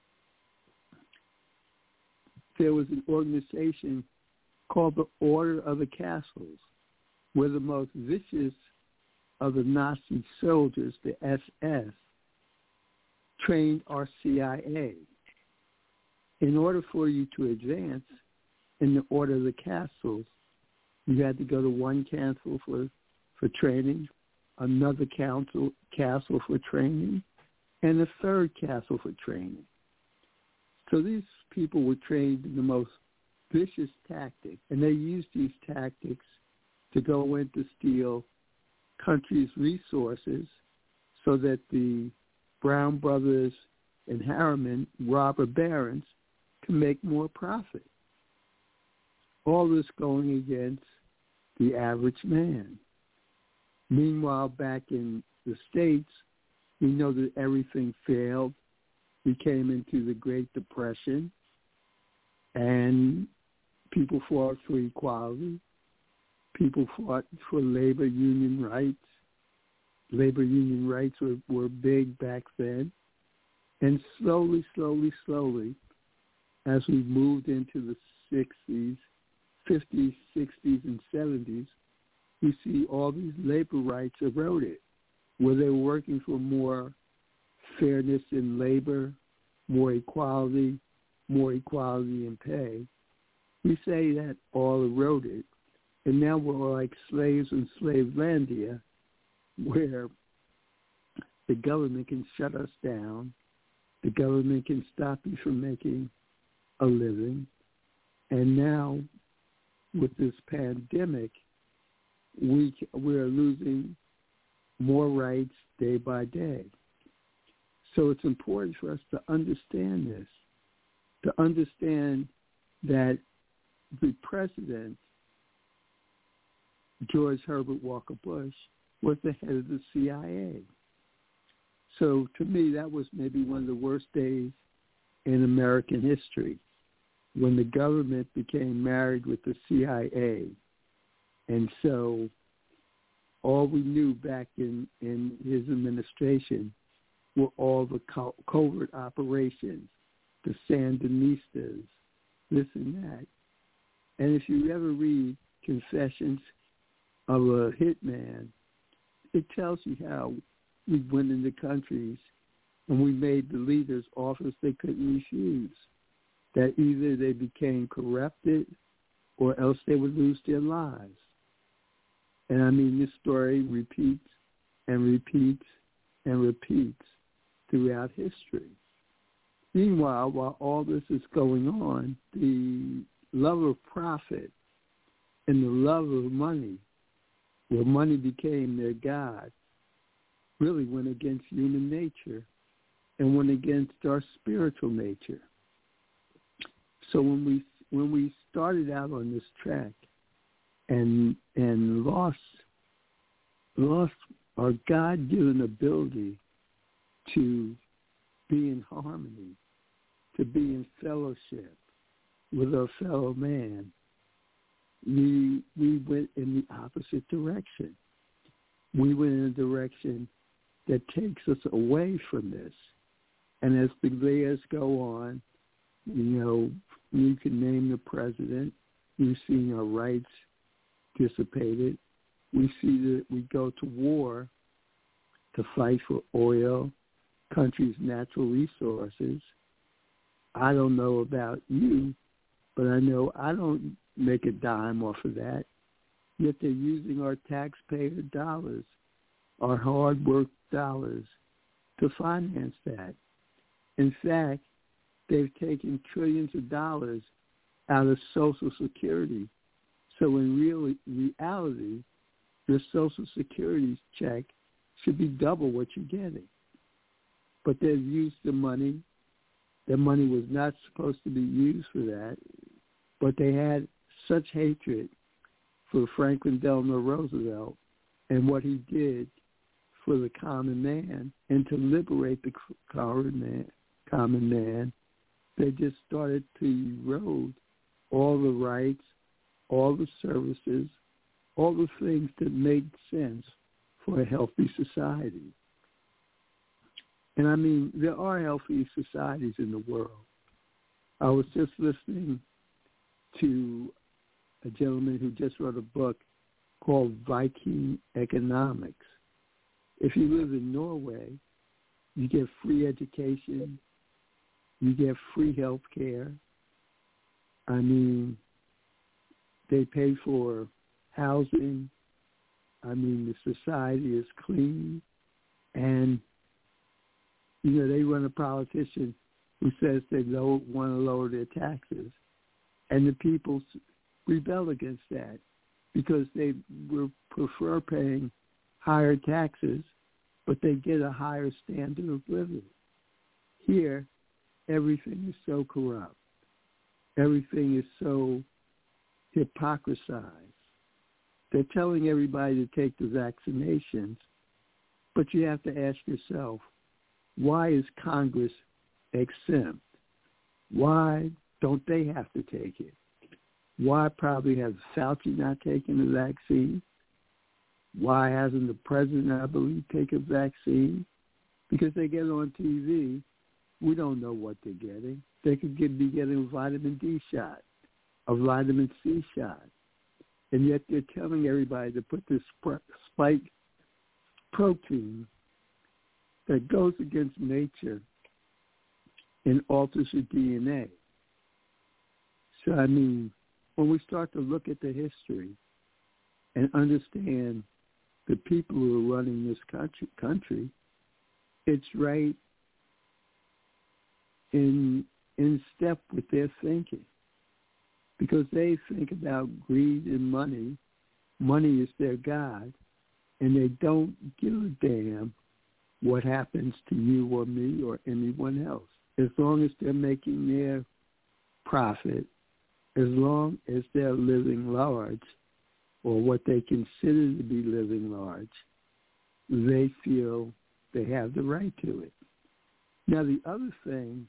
Speaker 7: there was an organization called the Order of the Castles, where the most vicious of the Nazi soldiers, the SS, trained our CIA. In order for you to advance in the Order of the Castles, you had to go to one castle for training, another castle for training, and a third castle for training. So these people were trained in the most vicious tactics, and they used these tactics to go in to steal countries' resources so that the Brown Brothers and Harriman, robber barons, can make more profit. All this going against the average man. Meanwhile, back in the States, we know that everything failed. We came into the Great Depression, and people fought for equality. People fought for labor union rights. Labor union rights were big back then. And slowly, as we moved into the 60s, 50s, 60s, and 70s, we see all these labor rights eroded, where they were working for more fairness in labor, more equality in pay. We say that all eroded, And now we're like slaves in Slavelandia, where the government can shut us down, the government can stop you from making a living, and now with this pandemic, we're losing more rights day by day. So it's important for us to understand this, to understand that the president, George Herbert Walker Bush, was the head of the CIA. So to me, that was maybe one of the worst days in American history, when the government became married with the CIA. And so all we knew back in his administration were all the covert operations, the Sandinistas, this and that. And if you ever read Confessions of a Hitman, it tells you how we went into countries and we made the leaders offers they couldn't refuse, that either they became corrupted or else they would lose their lives. And I mean, this story repeats and repeats and repeats throughout history. Meanwhile, while all this is going on, the love of profit and the love of money, where money became their god, really went against human nature and went against our spiritual nature. So when we started out on this track and lost our God-given ability to be in harmony, to be in fellowship with our fellow man, we went in the opposite direction. We went in a direction that takes us away from this. And as the years go on, you can name the president. We've seen our rights dissipated. We see that we go to war to fight for oil, countries' natural resources. I don't know about you, but I know I don't make a dime off of that. Yet they're using our taxpayer dollars, our hard-worked dollars, to finance that. In fact, they've taken trillions of dollars out of Social Security. So in reality, your Social Security check should be double what you're getting. But they've used the money. The money was not supposed to be used for that, but they had such hatred for Franklin Delano Roosevelt and what he did for the common man and to liberate the common man, they just started to erode all the rights, all the services, all the things that make sense for a healthy society. And I mean, there are healthy societies in the world. I was just listening to a gentleman who just wrote a book called Viking Economics. If you live in Norway, you get free education, you get free health care. I mean, they pay for housing. I mean, the society is clean. And, they run a politician who says they don't want to lower their taxes. And the people rebel against that because they will prefer paying higher taxes, but they get a higher standard of living. Here, everything is so corrupt. Everything is so hypocrisized. They're telling everybody to take the vaccinations, but you have to ask yourself, why is Congress exempt? Why don't they have to take it? Why probably has Fauci not taken the vaccine? Why hasn't the president, I believe, taken a vaccine? Because they get on TV. We don't know what they're getting. They could be getting a vitamin D shot, a vitamin C shot. And yet they're telling everybody to put this spike protein that goes against nature and alters your DNA. So, I mean, when we start to look at the history, and understand the people who are running this country, it's right in step with their thinking, because they think about greed and money. Money is their God, and they don't give a damn what happens to you or me or anyone else. As long as they're making their profit, as long as they're living large, or what they consider to be living large, they feel they have the right to it. Now, the other thing,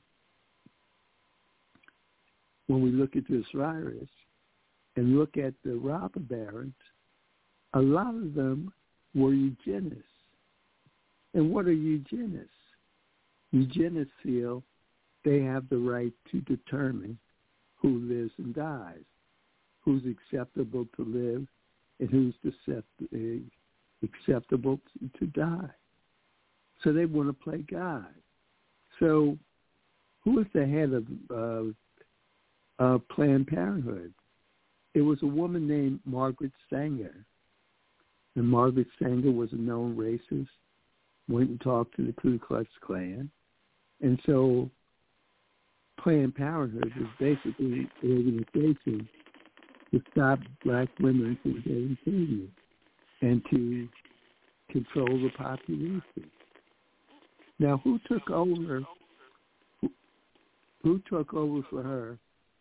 Speaker 7: when we look at this virus and look at the robber barons, a lot of them were eugenists. And what are eugenists? Eugenists feel they have the right to determine who lives and dies, who's acceptable to live, and who's acceptable to die. So they want to play God. So who is the head of Planned Parenthood? It was a woman named Margaret Sanger. And Margaret Sanger was a known racist, went and talked to the Ku Klux Klan. And so Planned Parenthood is basically an organization to stop black women from getting pregnant and to control the population. Now, who took over for her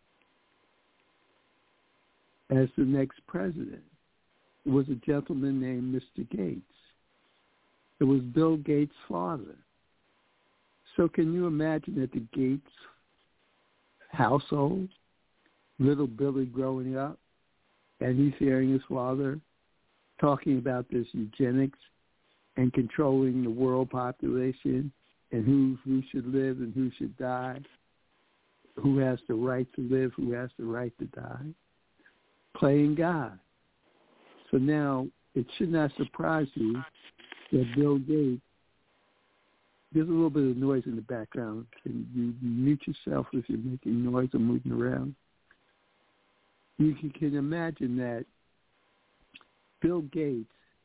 Speaker 7: as the next president? It was a gentleman named Mr. Gates. It was Bill Gates' father. So can you imagine that the Gates household, little Billy growing up, and he's hearing his father talking about this eugenics and controlling the world population and who should live and who should die, who has the right to live, who has the right to die, playing God. So now it should not surprise you that Bill Gates, there's a little bit of noise in the background. Can you mute yourself if you're making noise or moving around? You can imagine that Bill Gates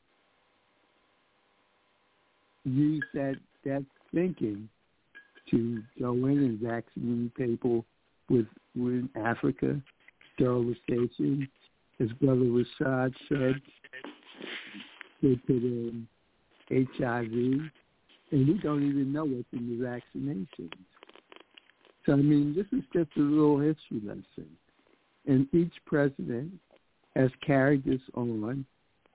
Speaker 7: used that thinking to go in and vaccinate people with Africa, sterilization. His brother Rashad said they put in HIV, and we don't even know what's in the vaccinations. So, I mean, this is just a little history lesson. And each president has carried on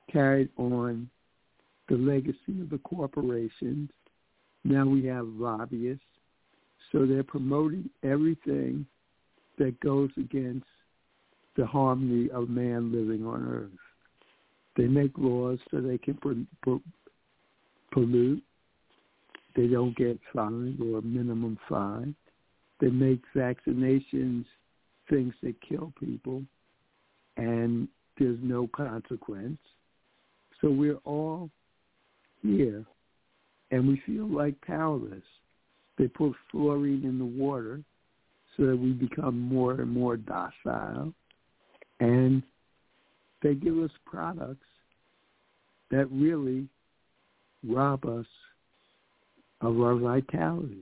Speaker 7: the legacy of the corporations. Now we have lobbyists. So they're promoting everything that goes against the harmony of man living on earth. They make laws so they can pollute. They don't get fined or a minimum fine. They make vaccinations things that kill people, and there's no consequence. So we're all here, and we feel like powerless. They put fluorine in the water so that we become more and more docile, and they give us products that really rob us of our vitality.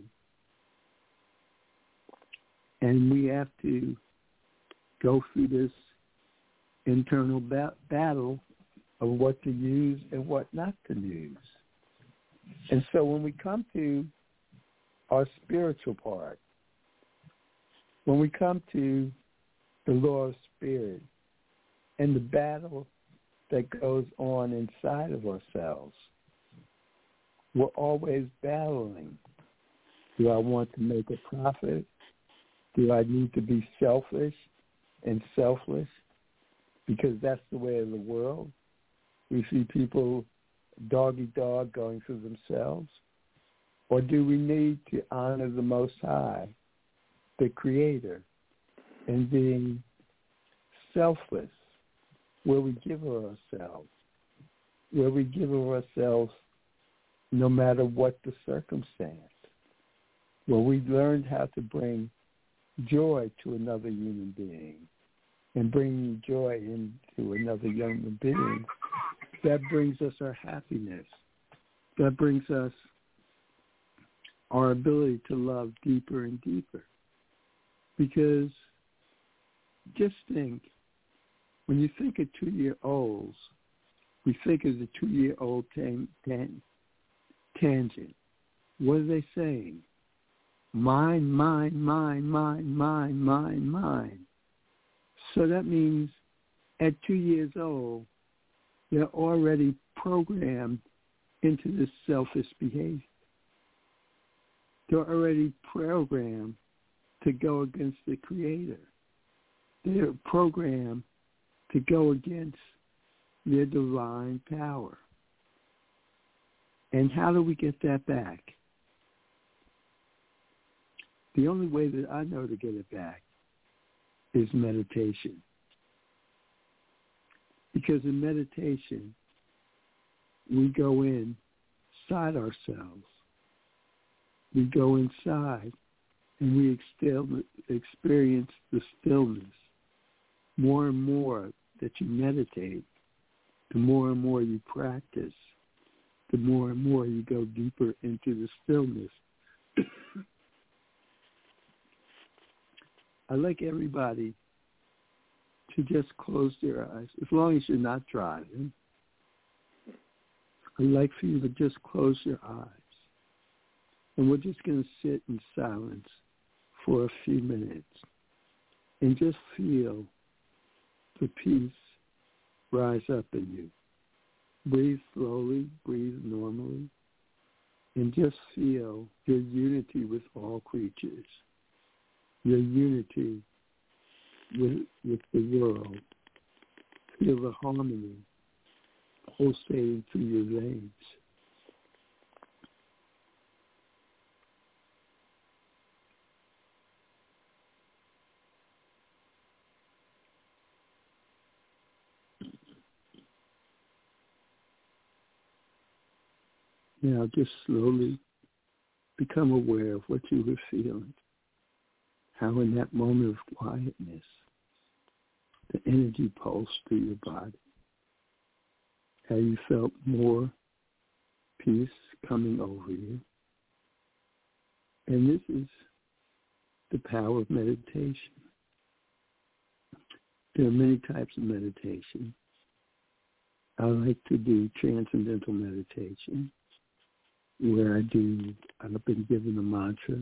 Speaker 7: And we have to go through this internal battle of what to use and what not to use. And so when we come to our spiritual part, when we come to the law of spirit and the battle that goes on inside of ourselves, we're always battling. Do I want to make a profit? Do I need to be selfish and selfless? Because that's the way of the world. We see people dog-eat-dog going through themselves. Or do we need to honor the Most High, the Creator, and being selfless, where we give of ourselves, no matter what the circumstance, where we learned how to bring joy to another human being and bringing joy into another human being, that brings us our happiness. That brings us our ability to love deeper and deeper. Because just think, when you think of 2-year-olds, we think of the 2-year-old tangent. What are they saying? Mine, mine, mine, mine, mine, mine, mine. So that means at 2 years old, they're already programmed into this selfish behavior. They're already programmed to go against the Creator. They're programmed to go against their divine power. And how do we get that back? The only way that I know to get it back is meditation. Because in meditation, we go inside ourselves. We go inside and we experience the stillness. More and more that you meditate, the more and more you practice, the more and more you go deeper into the stillness. I'd like everybody to just close their eyes, as long as you're not driving. I'd like for you to just close your eyes. And we're just going to sit in silence for a few minutes and just feel the peace rise up in you. Breathe slowly, breathe normally, and just feel your unity with all creatures, your unity with the world. Feel the harmony pulsating through your veins. Now just slowly become aware of what you were feeling. How in that moment of quietness, the energy pulsed through your body. How you felt more peace coming over you. And this is the power of meditation. There are many types of meditation. I like to do transcendental meditation, where I've been given a mantra,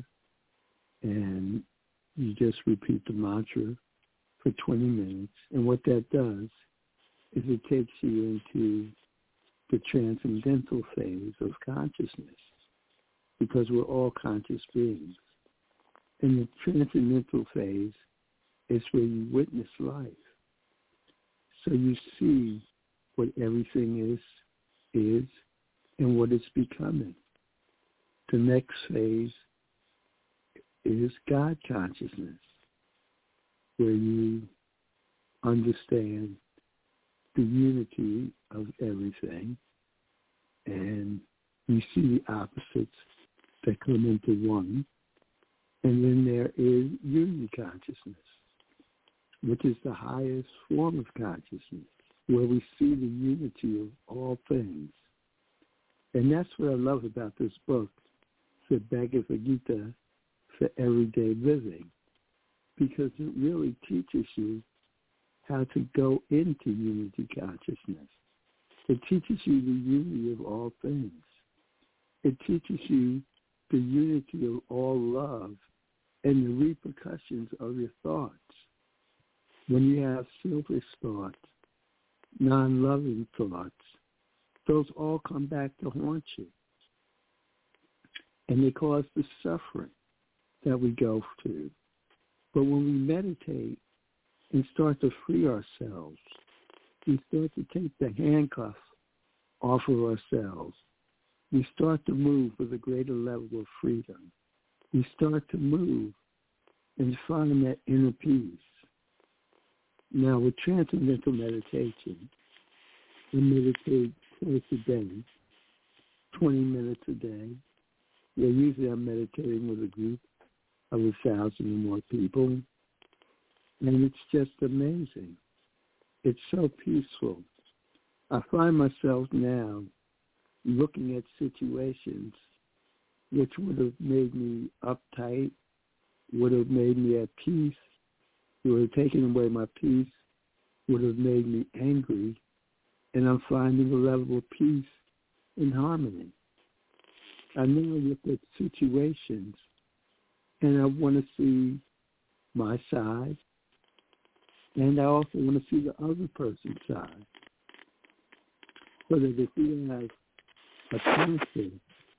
Speaker 7: and you just repeat the mantra for 20 minutes. And what that does is it takes you into the transcendental phase of consciousness, because we're all conscious beings. And the transcendental phase is where you witness life. So you see what everything is and what it's becoming. The next phase is God consciousness, where you understand the unity of everything, and you see the opposites that come into one. And then there is unity consciousness, which is the highest form of consciousness, where we see the unity of all things. And that's what I love about this book, the Bhagavad Gita for everyday living, because it really teaches you how to go into unity consciousness. It teaches you the unity of all things. It teaches you the unity of all love and the repercussions of your thoughts. When you have selfish thoughts, non-loving thoughts, those all come back to haunt you. And they cause the suffering that we go through. But when we meditate and start to free ourselves, we start to take the handcuffs off of ourselves. We start to move with a greater level of freedom. We start to move and find that inner peace. Now, with transcendental meditation, we meditate twice a day, 20 minutes a day. Yeah, usually I'm meditating with a group of 1,000 or more people. And it's just amazing. It's so peaceful. I find myself now looking at situations which would have made me uptight, would have made me at peace, would have taken away my peace, would have made me angry, and I'm finding a level of peace and harmony. I now look at situations, and I want to see my side, and I also want to see the other person's side. So that if we have a conflict,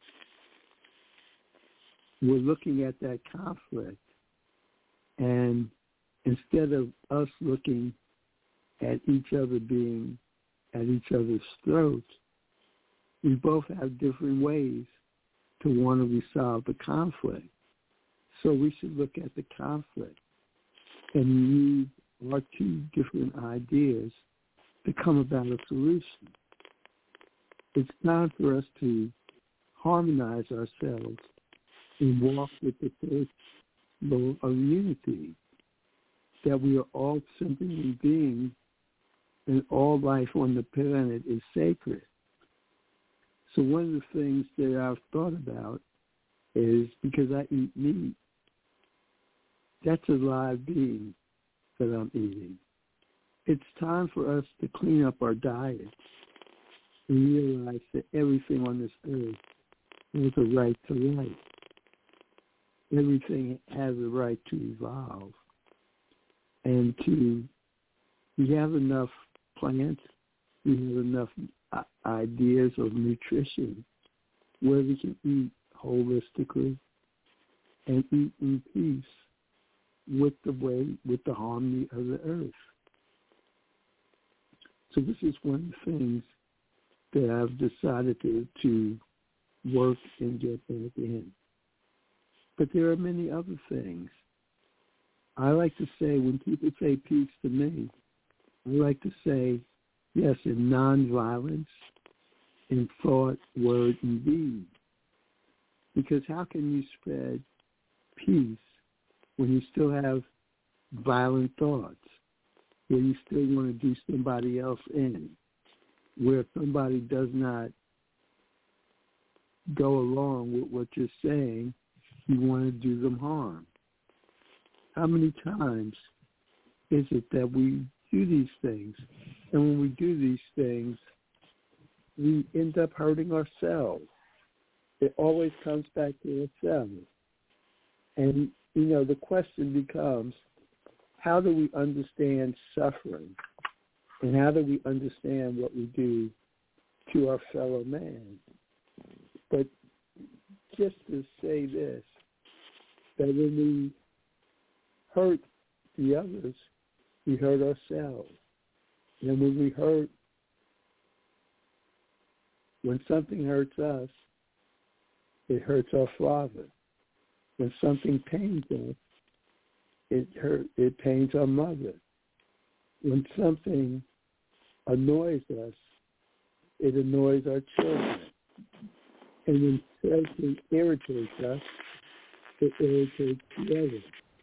Speaker 7: we're looking at that conflict, and instead of us looking at each other being at each other's throats, we both have different ways to want to resolve the conflict. So we should look at the conflict and use our two different ideas to come about a solution. It's time for us to harmonize ourselves and walk with the first law of unity, that we are all simply beings and all life on the planet is sacred. So one of the things that I've thought about is, because I eat meat, that's a live being that I'm eating. It's time for us to clean up our diet and realize that everything on this earth has a right to life. Everything has a right to evolve. And we have enough plants, we have enough ideas of nutrition where we can eat holistically and eat in peace with the harmony of the earth. So this is one of the things that I've decided to work and get back in. But there are many other things. I like to say, when people say peace to me, I like to say, yes, in nonviolence, in thought, word, and deed. Because how can you spread peace when you still have violent thoughts, where you still want to do somebody else in, where somebody does not go along with what you're saying, you want to do them harm? How many times is it that we do these things? And when we do these things, we end up hurting ourselves. It always comes back to ourselves. And, the question becomes, how do we understand suffering? And how do we understand what we do to our fellow man? But just to say this, that when we hurt the others, we hurt ourselves. And when something hurts us, it hurts our Father. When something pains us, it pains our mother. When something annoys us, it annoys our children. And when something irritates us, it irritates the others.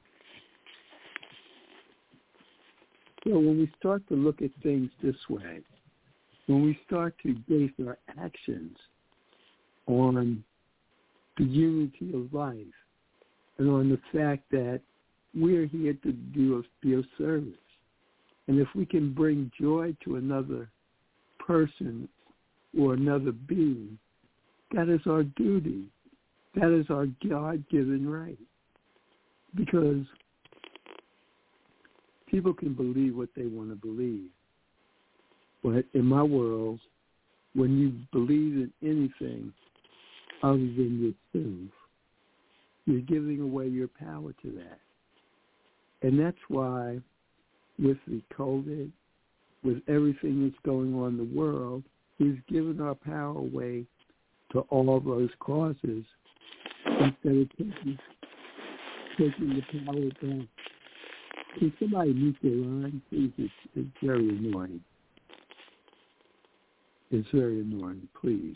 Speaker 7: So when we start to look at things this way, when we start to base our actions on the unity of life and on the fact that we're here to be of service, and if we can bring joy to another person or another being, that is our duty. That is our God-given right. Because people can believe what they want to believe. But in my world, when you believe in anything other than yourself, you're giving away your power to that. And that's why with the COVID, with everything that's going on in the world, we've given our power away to all of those causes instead of taking the power back. Can somebody mute their line, please? It's very annoying. It's very annoying, please.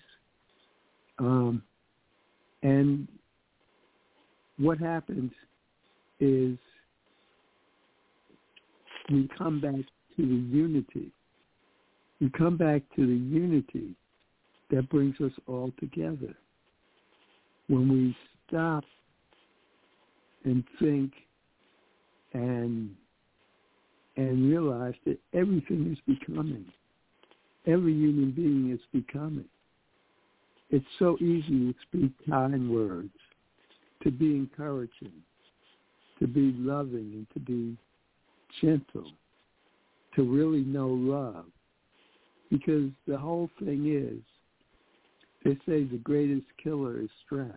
Speaker 7: And what happens is we come back to the unity. We come back to the unity that brings us all together. When we stop and think and realize that everything is becoming. Every human being is becoming. It's so easy to speak kind words, to be encouraging, to be loving, and to be gentle, to really know love. Because the whole thing is, they say the greatest killer is stress.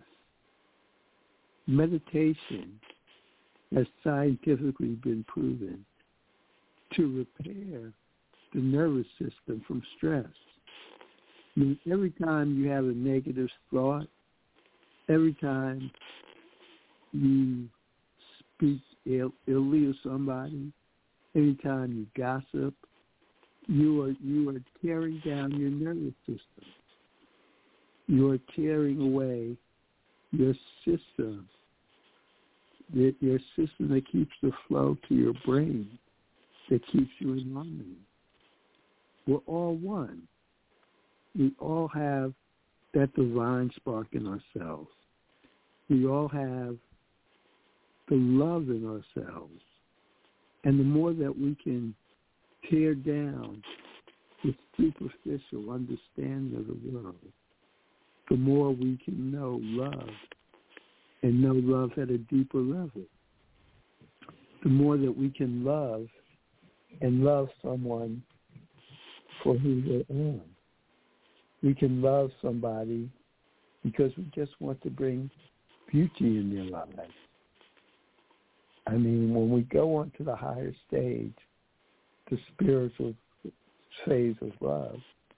Speaker 7: Meditation has scientifically been proven to repair the nervous system from stress. I mean, every time you have a negative thought, every time you speak illy of somebody, every time you gossip, you are tearing down your nervous system. You are tearing away your system, your system that keeps the flow to your brain, that keeps you in harmony. We're all one. We all have that divine spark in ourselves. We all have the love in ourselves. And the more that we can tear down the superficial understanding of the world, the more we can know love and know love at a deeper level. The more that we can love and love someone for who they are. We can love somebody because we just want to bring beauty in their lives. I mean, when we go on to the higher stage, the spiritual phase of love,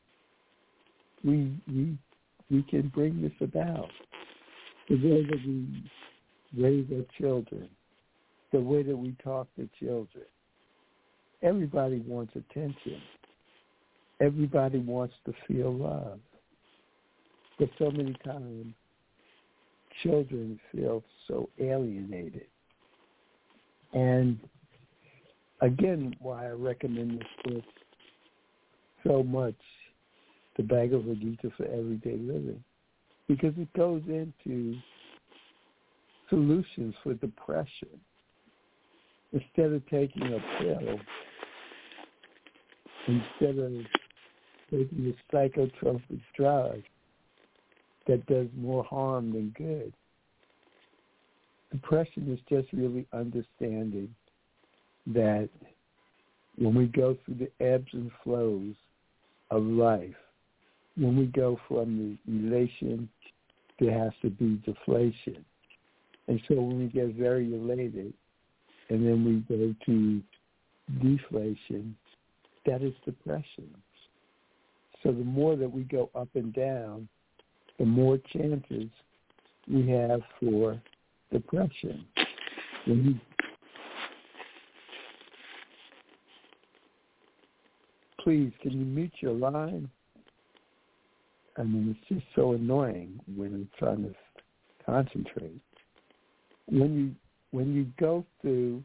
Speaker 7: we can bring this about. The way that we raise our children, the way that we talk to children. Everybody wants attention. Everybody wants to feel love. But so many times, children feel so alienated. And again, why I recommend this book so much, The Bhagavad Gita for Everyday Living, because it goes into solutions for depression. Instead of taking a pill, instead of taking a psychotropic drug that does more harm than good, depression is just really understanding that when we go through the ebbs and flows of life, when we go from the elation, there has to be deflation. And so when we get very elated and then we go to deflation, that is depression. So the more that we go up and down, the more chances we have for depression. Please, can you mute your line? I mean, it's just so annoying when I'm trying to concentrate. When you go through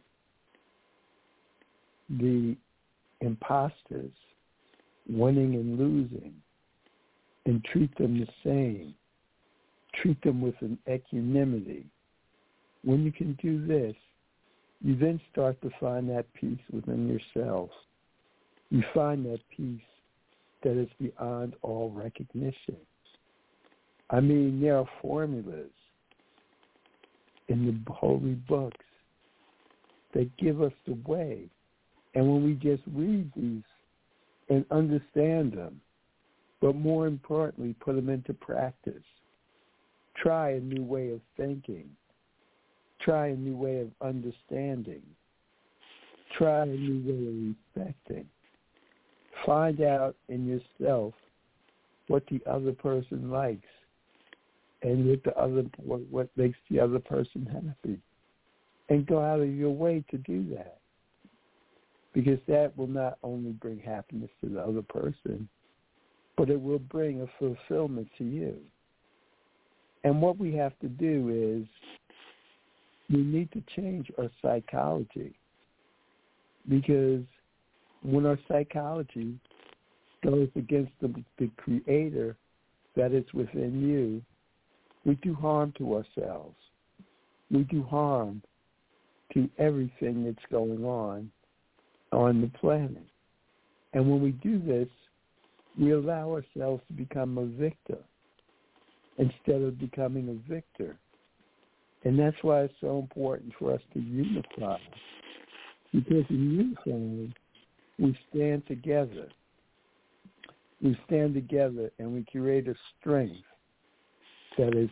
Speaker 7: the imposters, winning and losing, and treat them the same, treat them with an equanimity. When you can do this, you then start to find that peace within yourself. You find that peace that is beyond all recognition. I mean, there are formulas in the holy books that give us the way. And when we just read these and understand them, but more importantly, put them into practice, try a new way of thinking, try a new way of understanding, try a new way of respecting. Find out in yourself what the other person likes and what makes the other person happy. And go out of your way to do that. Because that will not only bring happiness to the other person, but it will bring a fulfillment to you. And what we have to do is we need to change our psychology. because when our psychology goes against the creator that is within you, we do harm to ourselves. We do harm to everything that's going on the planet. And when we do this, we allow ourselves to become a victim instead of becoming a victor. And that's why it's so important for us to unify. Because in unifying, we stand together. We stand together and we create a strength that is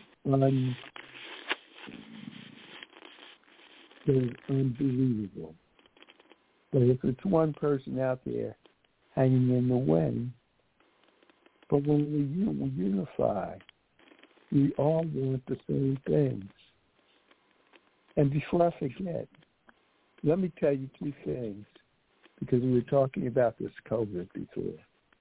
Speaker 7: unbelievable. But if it's one person out there hanging in the way, but when we unify, we all want the same things. And before I forget, let me tell you two things, because we were talking about this COVID before.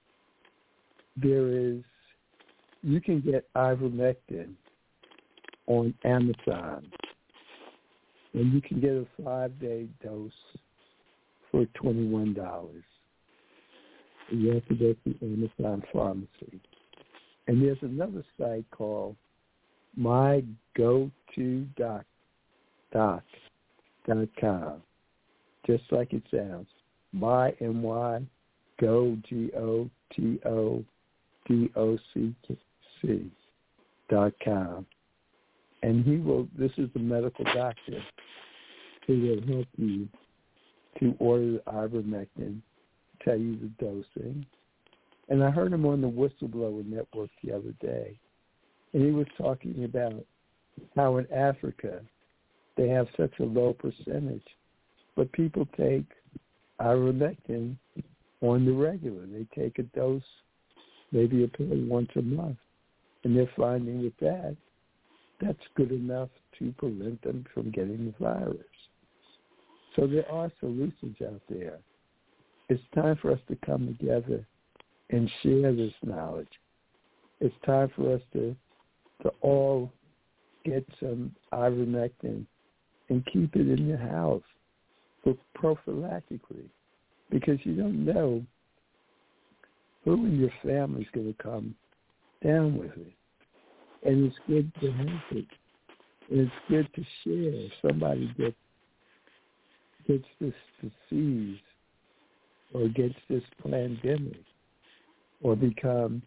Speaker 7: You can get ivermectin on Amazon, and you can get a 5-day dose for $21. You have to go to Amazon Pharmacy. And there's another site called mygotodoc.com, just like it sounds. mygotodoc.com. And this is the medical doctor who will help you to order the ivermectin, tell you the dosing. And I heard him on the Whistleblower Network the other day, and he was talking about how in Africa they have such a low percentage, but people take ivermectin on the regular. They take a dose, maybe a pill once a month, and they're finding with that's good enough to prevent them from getting the virus. So there are solutions out there. It's time for us to come together and share this knowledge. It's time for us to all get some ivermectin and keep it in your house prophylactically, because you don't know who in your family is going to come down with it. And it's good to have it. And it's good to share. If somebody gets this disease or gets this pandemic or becomes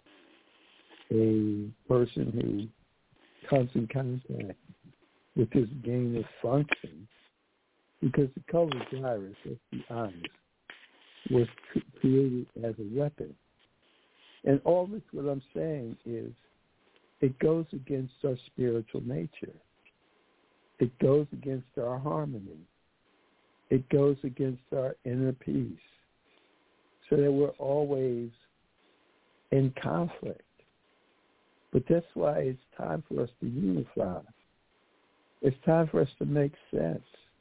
Speaker 7: a person who comes in contact with this gain of function, because the COVID virus, let's be honest, was created as a weapon. And all this, what I'm saying is, it goes against our spiritual nature. It goes against our harmony. It goes against our inner peace. So that we're always in conflict. But that's why it's time for us to unify. It's time for us to make sense.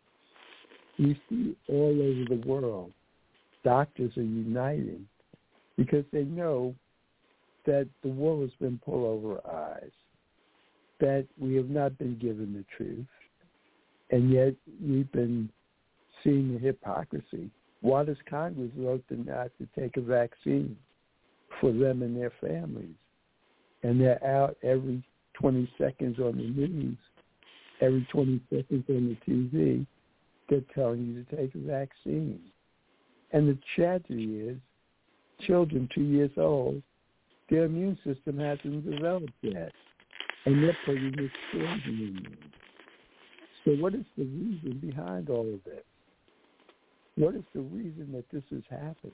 Speaker 7: You see all over the world, doctors are uniting because they know that the wool has been pulled over our eyes, that we have not been given the truth, and yet we've been seeing the hypocrisy. Why does Congress vote not to take a vaccine for them and their families? And they're out every 20 seconds on the news, every 20 seconds on the TV, they're telling you to take a vaccine. And the tragedy is, children 2 years old, their immune system hasn't developed yet, and they're putting this poison in them. So what is the reason behind all of this? What is the reason that this is happening?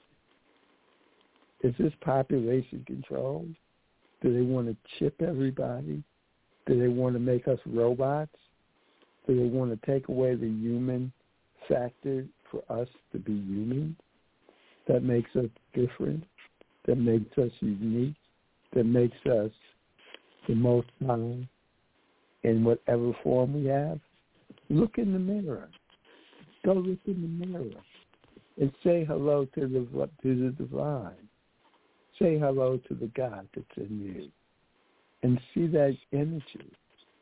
Speaker 7: Is this population control? Do they want to chip everybody? Do they want to make us robots? Do they want to take away the human factor for us to be human? That makes us different, that makes us unique, that makes us the most high in whatever form we have. Look in the mirror. Go look in the mirror and say hello to the divine. Say hello to the God that's in you and see that energy.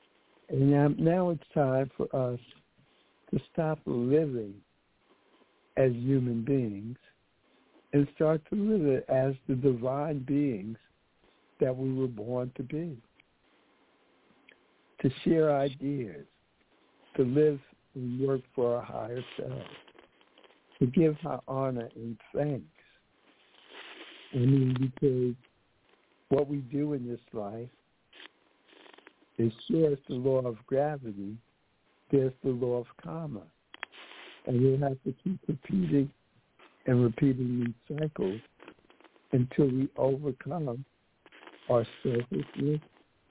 Speaker 7: And now it's time for us to stop living as human beings and start to live it as the divine beings that we were born to be, to share ideas, to live and work for our higher self, to give our honor and thanks. I mean, because what we do in this life is sure as the law of gravity, there's the law of karma. And we'll have to keep repeating and repeating these cycles until we overcome our selfishness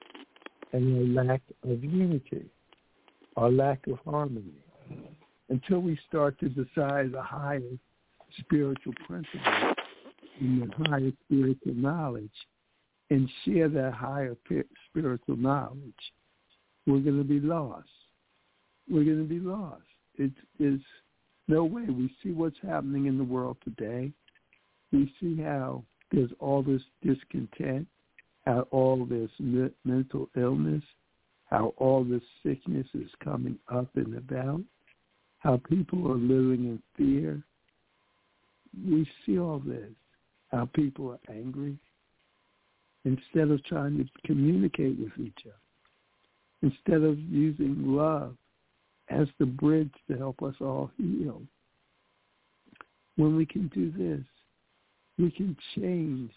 Speaker 7: and our lack of unity, our lack of harmony, until we start to decide the higher spiritual principles and the higher spiritual knowledge and share that higher spiritual knowledge, we're going to be lost. We're going to be lost. It's no way. We see what's happening in the world today. We see how there's all this discontent, how all this mental illness, how all this sickness is coming up and about, how people are living in fear. We see all this, how people are angry. Instead of trying to communicate with each other, instead of using love as the bridge to help us all heal. When we can do this, we can change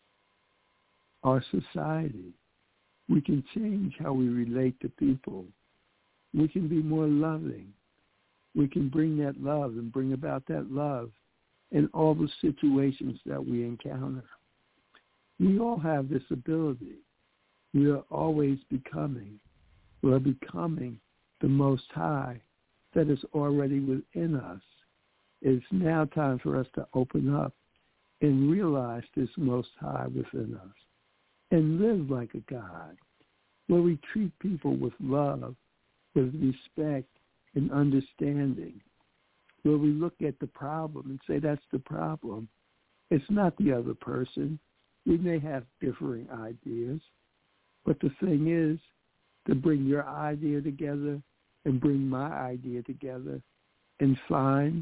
Speaker 7: our society. We can change how we relate to people. We can be more loving. We can bring that love and bring about that love in all the situations that we encounter. We all have this ability. We are always becoming. We are becoming the Most High that is already within us. It's now time for us to open up and realize this Most High within us and live like a God, where we treat people with love, with respect and understanding, where we look at the problem and say that's the problem. It's not the other person. We may have differing ideas, but the thing is to bring your idea together and bring my idea together and find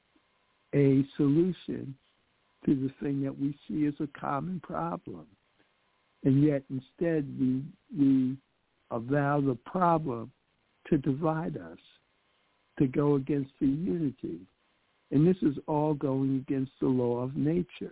Speaker 7: a solution to the thing that we see as a common problem. And yet instead we allow the problem to divide us, to go against the unity. And this is all going against the law of nature.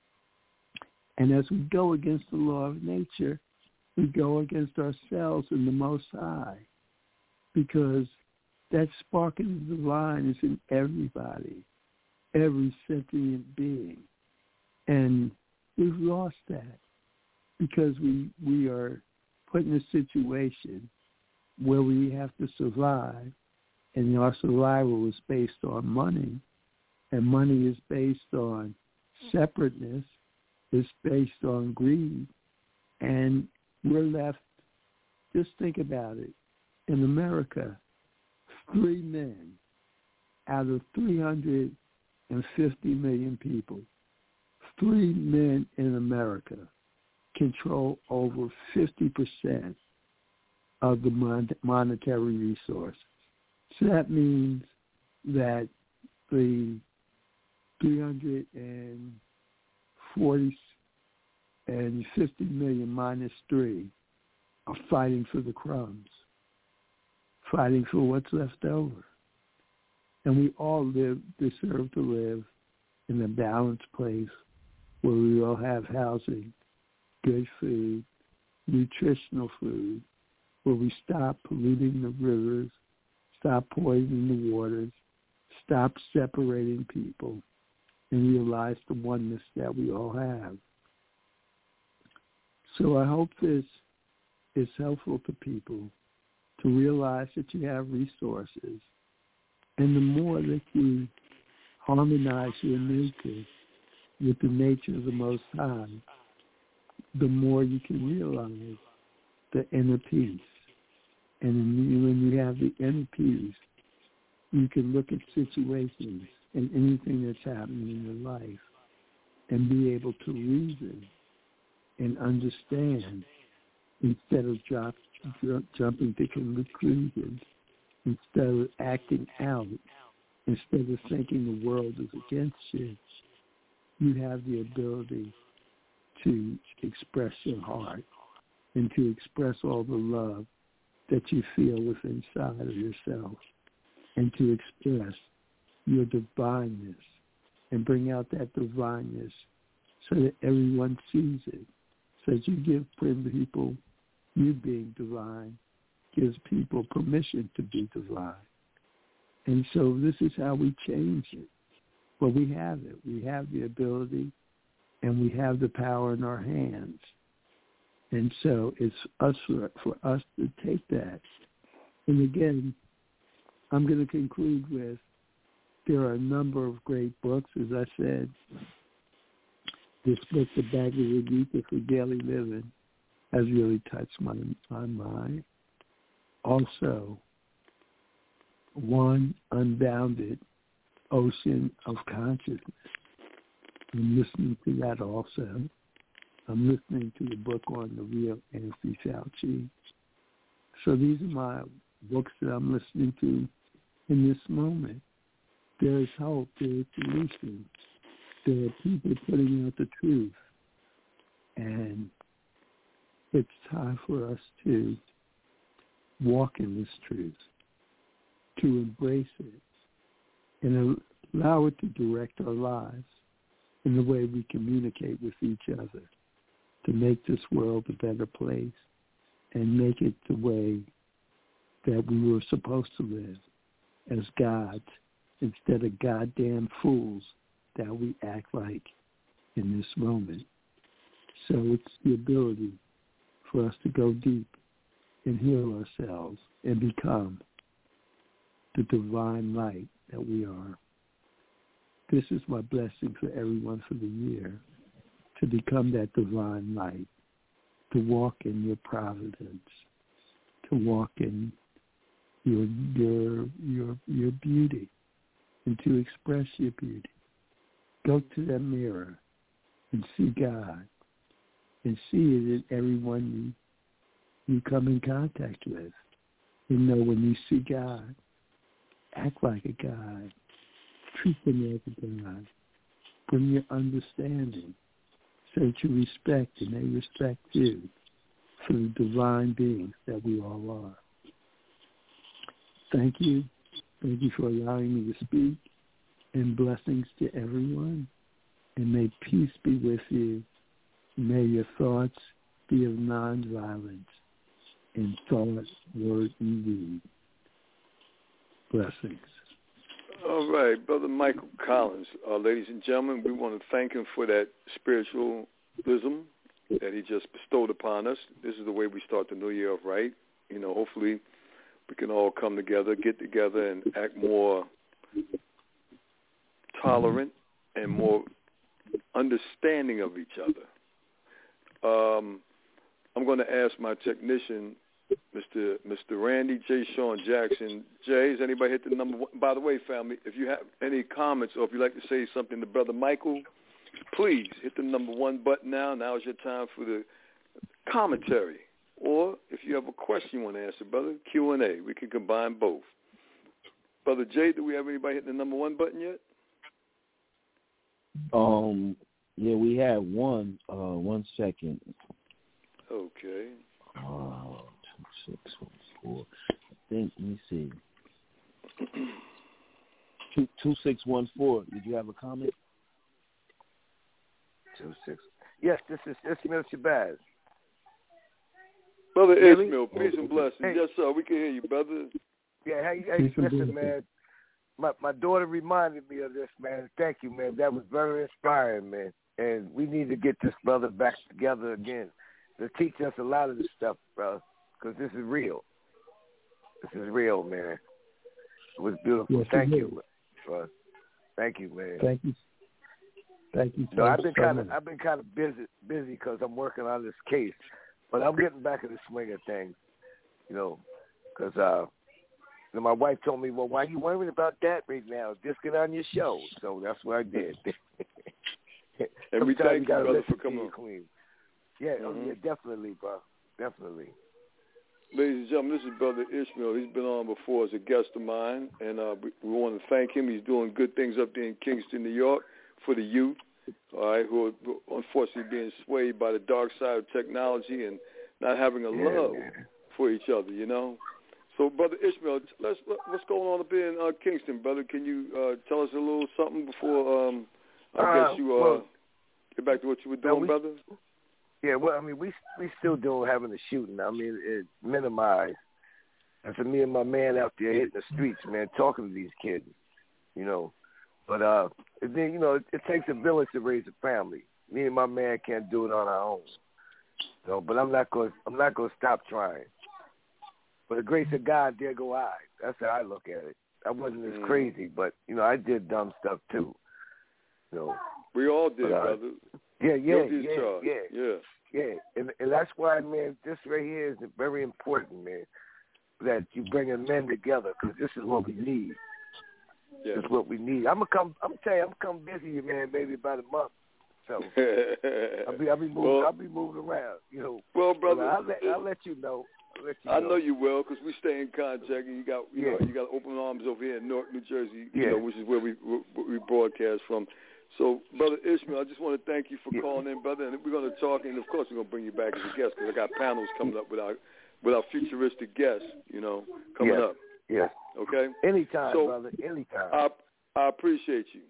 Speaker 7: And as we go against the law of nature, we go against ourselves and the Most High, because that spark of the divine is in everybody, every sentient being. And we've lost that because we are put in a situation where we have to survive, and our survival is based on money, and money is based on separateness, is based on greed, and we're left, just think about it, in America, 3 men out of 350 million people, 3 men in America control over 50% of the monetary resources. So that means that the 350 million minus 3 are fighting for the crumbs, fighting for what's left over. And we all deserve to live in a balanced place where we all have housing, good food, nutritional food, where we stop polluting the rivers, stop poisoning the waters, stop separating people, and realize the oneness that we all have. So I hope this is helpful to people to realize that you have resources. And the more that you harmonize your nature with the nature of the Most High, the more you can realize the inner peace. And when you have the inner peace, you can look at situations and anything that's happening in your life and be able to reason and understand instead of jumping to conclusions, instead of acting out instead of thinking the world is against you, you have the ability to express your heart and to express all the love that you feel within inside of yourself, and to express your divineness and bring out that divineness so that everyone sees it, so that you give people, you being divine, gives people permission to be divine. And so this is how we change it. Well, we have it. We have the ability, and we have the power in our hands. And so it's for us to take that. And again, I'm going to conclude with, there are a number of great books. As I said, this book, The Bhagavad Gita for Daily Living, has really touched my mind. Also, One Unbounded Ocean of Consciousness. I'm listening to that also. I'm listening to the book on the real Anthony Fauci. So these are my books that I'm listening to in this moment. There is hope. There is solution. There are people putting out the truth. And it's time for us to walk in this truth, to embrace it, and allow it to direct our lives in the way we communicate with each other, to make this world a better place and make it the way that we were supposed to live as gods instead of goddamn fools that we act like in this moment. So it's the ability for us to go deep and heal ourselves and become the divine light that we are. This is my blessing for everyone for the year, to become that divine light, to walk in your providence, to walk in your beauty, and to express your beauty. Go to that mirror and see God, and see it in everyone you come in contact with. You know, when you see God, act like a God, treat them as a God, bring your understanding so that you respect and they respect you for the divine beings that we all are. Thank you. Thank you for allowing me to speak, and blessings to everyone. And may peace be with you. May your thoughts be of nonviolence in thought, word, and deed. Blessings.
Speaker 1: All right, Brother Michael Collins. Ladies and gentlemen, we want to thank him for that spiritualism that he just bestowed upon us. This is the way we start the new year off right. You know, hopefully we can all come together, get together, and act more tolerant and more understanding of each other. I'm going to ask my technician, Mr. Randy J. Sean Jackson. Jay, has anybody hit the number one? By the way, family, if you have any comments or if you'd like to say something to Brother Michael, please hit the number one button now. Now is your time for the commentary. Or if you have a question you want to answer, brother, Q&A. We can combine both. Brother Jay, do we have anybody hitting the number one button yet?
Speaker 8: Yeah, we have one. 1 second.
Speaker 1: Okay.
Speaker 8: 2614. I think, let me see. 2614. Did you have a comment?
Speaker 9: 26. Yes, this is Ismail Shabazz.
Speaker 1: Brother
Speaker 9: Really?
Speaker 1: Ismail, peace and blessings.
Speaker 9: Hey.
Speaker 1: Yes, sir. We can hear you, brother.
Speaker 9: Yeah, hey, listen, man. My daughter reminded me of this, man. Thank you, man. That was very inspiring, man. And we need to get this brother back together again to teach us a lot of this stuff, bro, because this is real. This is real, man. It was beautiful.
Speaker 7: Yes,
Speaker 9: Thank you, bro. Thank you, man.
Speaker 7: Thank you. Thank you.
Speaker 9: No, I've been kind of busy because I'm working on this case, but I'm getting back in the swing of things, you know, because my wife told me, well, why are you worrying about that right now? Just get on your show. So that's what I did.
Speaker 1: And we thank you, brother, for coming on.
Speaker 9: Clean. Yeah, yeah, definitely, bro. Definitely.
Speaker 1: ladies and gentlemen, this is Brother Ishmael. He's been on before as a guest of mine, and we want to thank him. He's doing good things up there in Kingston, New York, for the youth, all right, who are unfortunately being swayed by the dark side of technology and not having a love for each other, you know. So, Brother Ishmael, what's going on up here in Kingston, brother? Can you tell us a little something before I guess you get back to what you were doing, brother?
Speaker 9: Yeah, well, I mean, we still doing having the shooting. I mean, it minimized. And for me and my man out there hitting the streets, man, talking to these kids, you know. But then, you know, it takes a village to raise a family. Me and my man can't do it on our own. So, but I'm not going to stop trying. For the grace of God, there go I. That's how I look at it. I wasn't as crazy, but, you know, I did dumb stuff too. So
Speaker 1: we all did, brother.
Speaker 9: Yeah. And that's why, man, this right here is very important, man, that you bringing men together, because this is what we need. Yeah. This is what we need. I'm come busy, man, maybe about a month. So I'll be moving around, you know.
Speaker 1: Well, brother,
Speaker 9: I'll let you know.
Speaker 1: I know you will, because we stay in contact, and you got open arms over here in Newark, New Jersey, you know, which is where we broadcast from. So, Brother Ishmael, I just want to thank you for calling in, brother, and we're going to talk, and of course we're going to bring you back as a guest, because I got panels coming up with our futuristic guests, you know, coming up.
Speaker 9: Yes.
Speaker 1: Okay.
Speaker 9: Anytime, brother. Anytime.
Speaker 1: I appreciate you.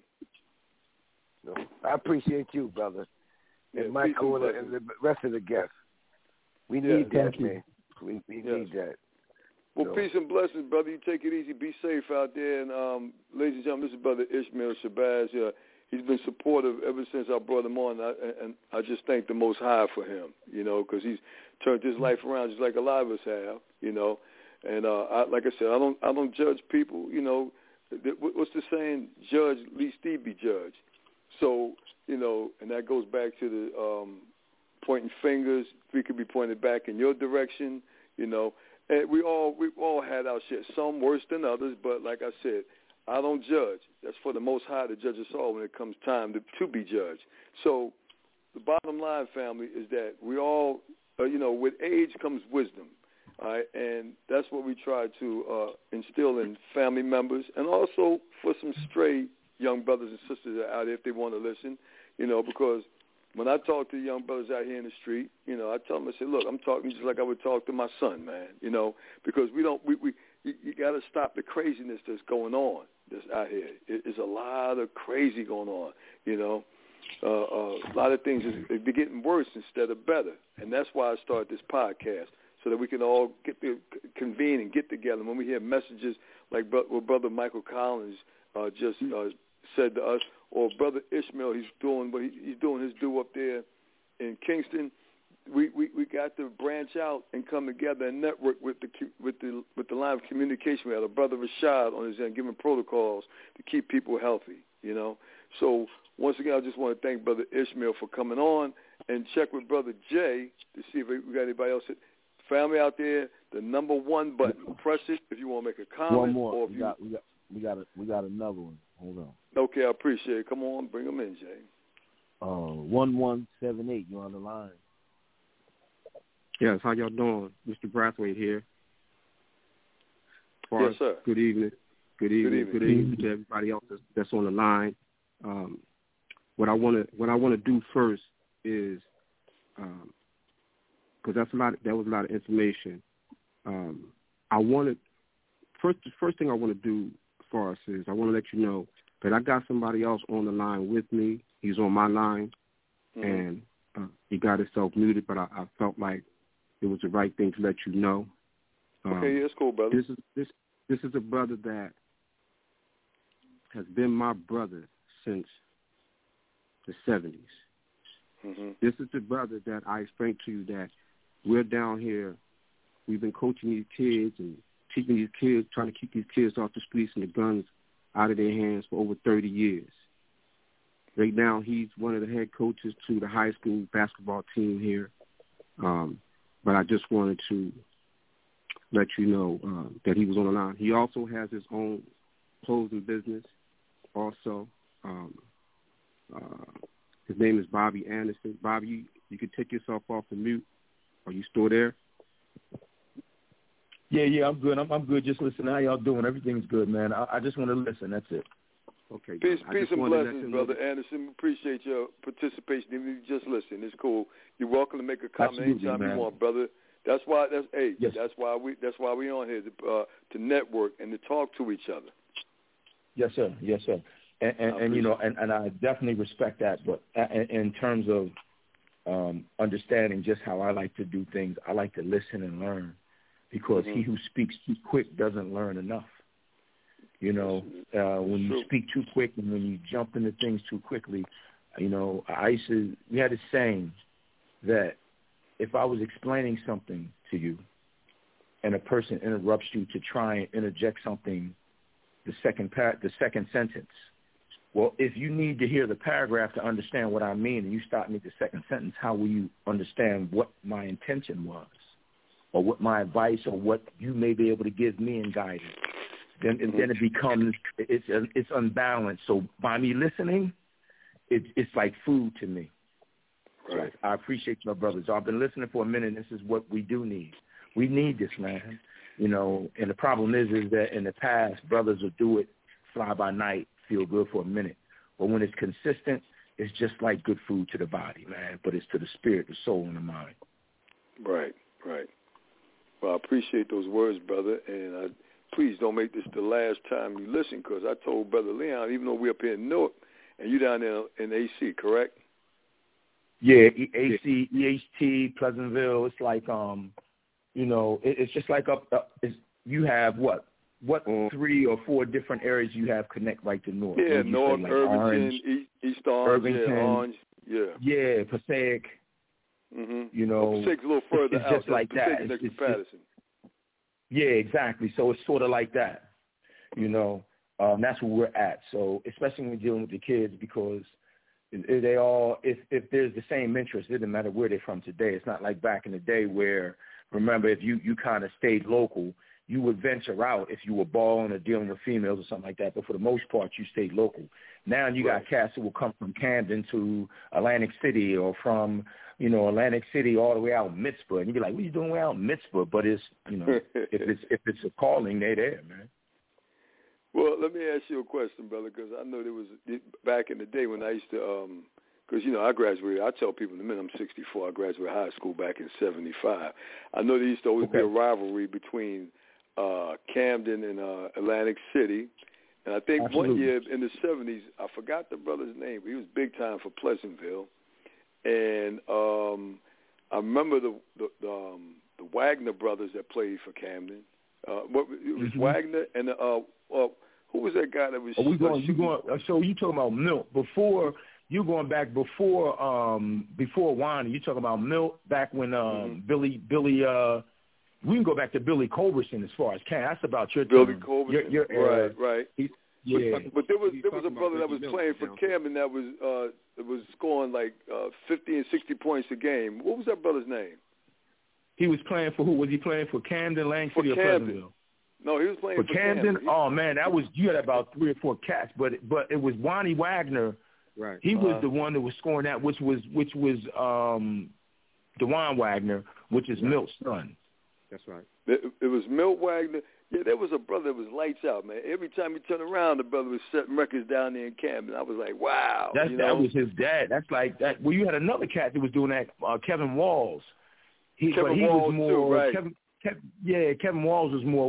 Speaker 9: No, I appreciate you, brother, and Michael and the rest of the guests. We need that, man. We need that.
Speaker 1: Well, peace and blessings, brother. You take it easy. Be safe out there. And ladies and gentlemen, this is Brother Ishmael Shabazz. He's been supportive ever since I brought him on, and I just thank the Most High for him, you know, because he's turned his life around just like a lot of us have, you know. And like I said, I don't judge people, you know. What's the saying? Judge, lest he be judged. So, you know, and that goes back to the pointing fingers. We could be pointed back in your direction, you know. And we all had our shit, some worse than others, but like I said, I don't judge. That's for the Most High to judge us all when it comes time to be judged. So the bottom line, family, is that we all, you know, with age comes wisdom, all right? And that's what we try to instill in family members, and also for some stray young brothers and sisters out there if they want to listen, you know, because when I talk to young brothers out here in the street, you know, I tell them, I say, look, I'm talking just like I would talk to my son, man, you know, because you got to stop the craziness that's going on that's out here. It's a lot of crazy going on, you know. A lot of things, they're getting worse instead of better. And that's why I started this podcast, so that we can all convene and get together. When we hear messages like what Brother Michael Collins just said to us, or Brother Ishmael, he's doing his due up there in Kingston. We got to branch out and come together and network with the line of communication. We had a Brother Rashad on his end giving protocols to keep people healthy, you know. So once again, I just want to thank Brother Ishmael for coming on, and check with Brother Jay to see if we got anybody else. Family out there, the number 1 button, press it if you want to make a comment.
Speaker 8: One more.
Speaker 1: Or
Speaker 8: we got another one. Hold on.
Speaker 1: Okay, I appreciate it. Come on, bring them in, Jay.
Speaker 8: 1178. You're on the line.
Speaker 10: Yes, how y'all doing? Mr. Brathwaite here.
Speaker 1: Yes, sir.
Speaker 10: Good evening. Good evening to everybody else that's on the line. What I want to do first is, because that was a lot of information. The first thing I want to do for us is I want to let you know that I got somebody else on the line with me. He's on my line, and he got himself muted, but I felt like it was the right thing to let you know.
Speaker 1: Okay, that's cool, brother.
Speaker 10: This is a brother that has been my brother since the 70s.
Speaker 1: Mm-hmm.
Speaker 10: This is the brother that I explained to you that we're down here. We've been coaching these kids and teaching these kids, trying to keep these kids off the streets and the guns out of their hands for over 30 years. Right now, he's one of the head coaches to the high school basketball team here. But I just wanted to let you know that he was on the line. He also has his own clothing business also. His name is Bobby Anderson. Bobby, you could take yourself off the mute. Are you still there?
Speaker 8: Yeah, I'm good. I'm good. Just listening. How y'all doing? Everything's good, man. I just want to listen. That's it.
Speaker 10: Okay.
Speaker 1: Peace and blessings, Brother Anderson. Appreciate your participation. Even if you just listen, it's cool. You're welcome to make a comment anytime you want, brother. That's why we on here to network and to talk to each other.
Speaker 8: Yes, sir. And you know, and I definitely respect that. But in terms of understanding just how I like to do things, I like to listen and learn, because he who speaks too quick doesn't learn enough. You know, when you speak too quick and when you jump into things too quickly, you know, we had a saying that if I was explaining something to you and a person interrupts you to try and interject something, the second sentence, well, if you need to hear the paragraph to understand what I mean and you stop me at the second sentence, how will you understand what my intention was or what my advice or what you may be able to give me in guidance? Then it becomes, it's unbalanced. So by me listening, it's like food to me. Right. So I appreciate your brothers. I've been listening for a minute. This is what we do need. We need this, man. You know, and the problem is that in the past, brothers would do it fly by night, feel good for a minute. But when it's consistent, it's just like good food to the body, man. But it's to the spirit, the soul, and the mind.
Speaker 1: Right. Well, I appreciate those words, brother. And please don't make this the last time you listen, because I told Brother Leon, even though we're up here in Newark, and you down there in AC, correct?
Speaker 8: Yeah, AC, EHT, Pleasantville. It's like, you know, it's just like you have what 3 or 4 different areas you have connect right to North.
Speaker 1: Yeah, North, like Irvington, Orange, East Orange, Irvington, Orange,
Speaker 8: yeah, Passaic. You know,
Speaker 1: well, Passaic's a little further
Speaker 8: it's
Speaker 1: out.
Speaker 8: Just like that.
Speaker 1: Next to Patterson. Yeah,
Speaker 8: exactly. So it's sort of like that. You know, that's where we're at. So especially when we're dealing with the kids, because they all, if there's the same interest, it doesn't matter where they're from today. It's not like back in the day where, remember, if you kind of stayed local, you would venture out if you were balling or dealing with females or something like that. But for the most part, you stayed local. Now you got cats who will come from Camden to Atlantic City, or from, you know, Atlantic City all the way out in Mitzvah. And you'd be like, what are you doing way out in Mitzvah? But it's, you know, if it's a calling, they're there, man.
Speaker 1: Well, let me ask you a question, brother, because I know there was, back in the day when I used to, because, you know, I graduated, I tell people in a minute, I'm 64, I graduated high school back in 75. I know there used to always be a rivalry between Camden and Atlantic City. And I think one year in the 70s, I forgot the brother's name, but he was big time for Pleasantville. And I remember the Wagner brothers that played for Camden. It was Wagner and who was that guy that was?
Speaker 8: So you talking about Milt before? You going back before Wanda? You talking about Milt back when Billy? We can go back to Billy Culberson as far as can. That's about your
Speaker 1: Billy
Speaker 8: time.
Speaker 1: Culberson, right.
Speaker 8: Yeah,
Speaker 1: but there was a brother that was playing for Camden that was scoring like 50 and 60 points a game. What was that brother's name?
Speaker 8: He was playing for who? Was he playing for Camden, Lang City, or Pleasantville?
Speaker 1: No, he was playing for
Speaker 8: Camden. Oh man, you had about 3 or 4 cats, but it was Wani Wagner.
Speaker 10: Right.
Speaker 8: He was the one that was scoring that, which was DeJuan Wagner, which is Milt's son.
Speaker 10: That's right.
Speaker 1: It was Milt Wagner. Yeah, there was a brother that was lights out, man. Every time you turn around, the brother was setting records down there in Camden. I was like, wow.
Speaker 8: That was his dad. That's like that. Well, you had another cat that was doing that, Kevin Walls.
Speaker 1: Kevin Walls was more, too, right?
Speaker 8: Kevin Walls was more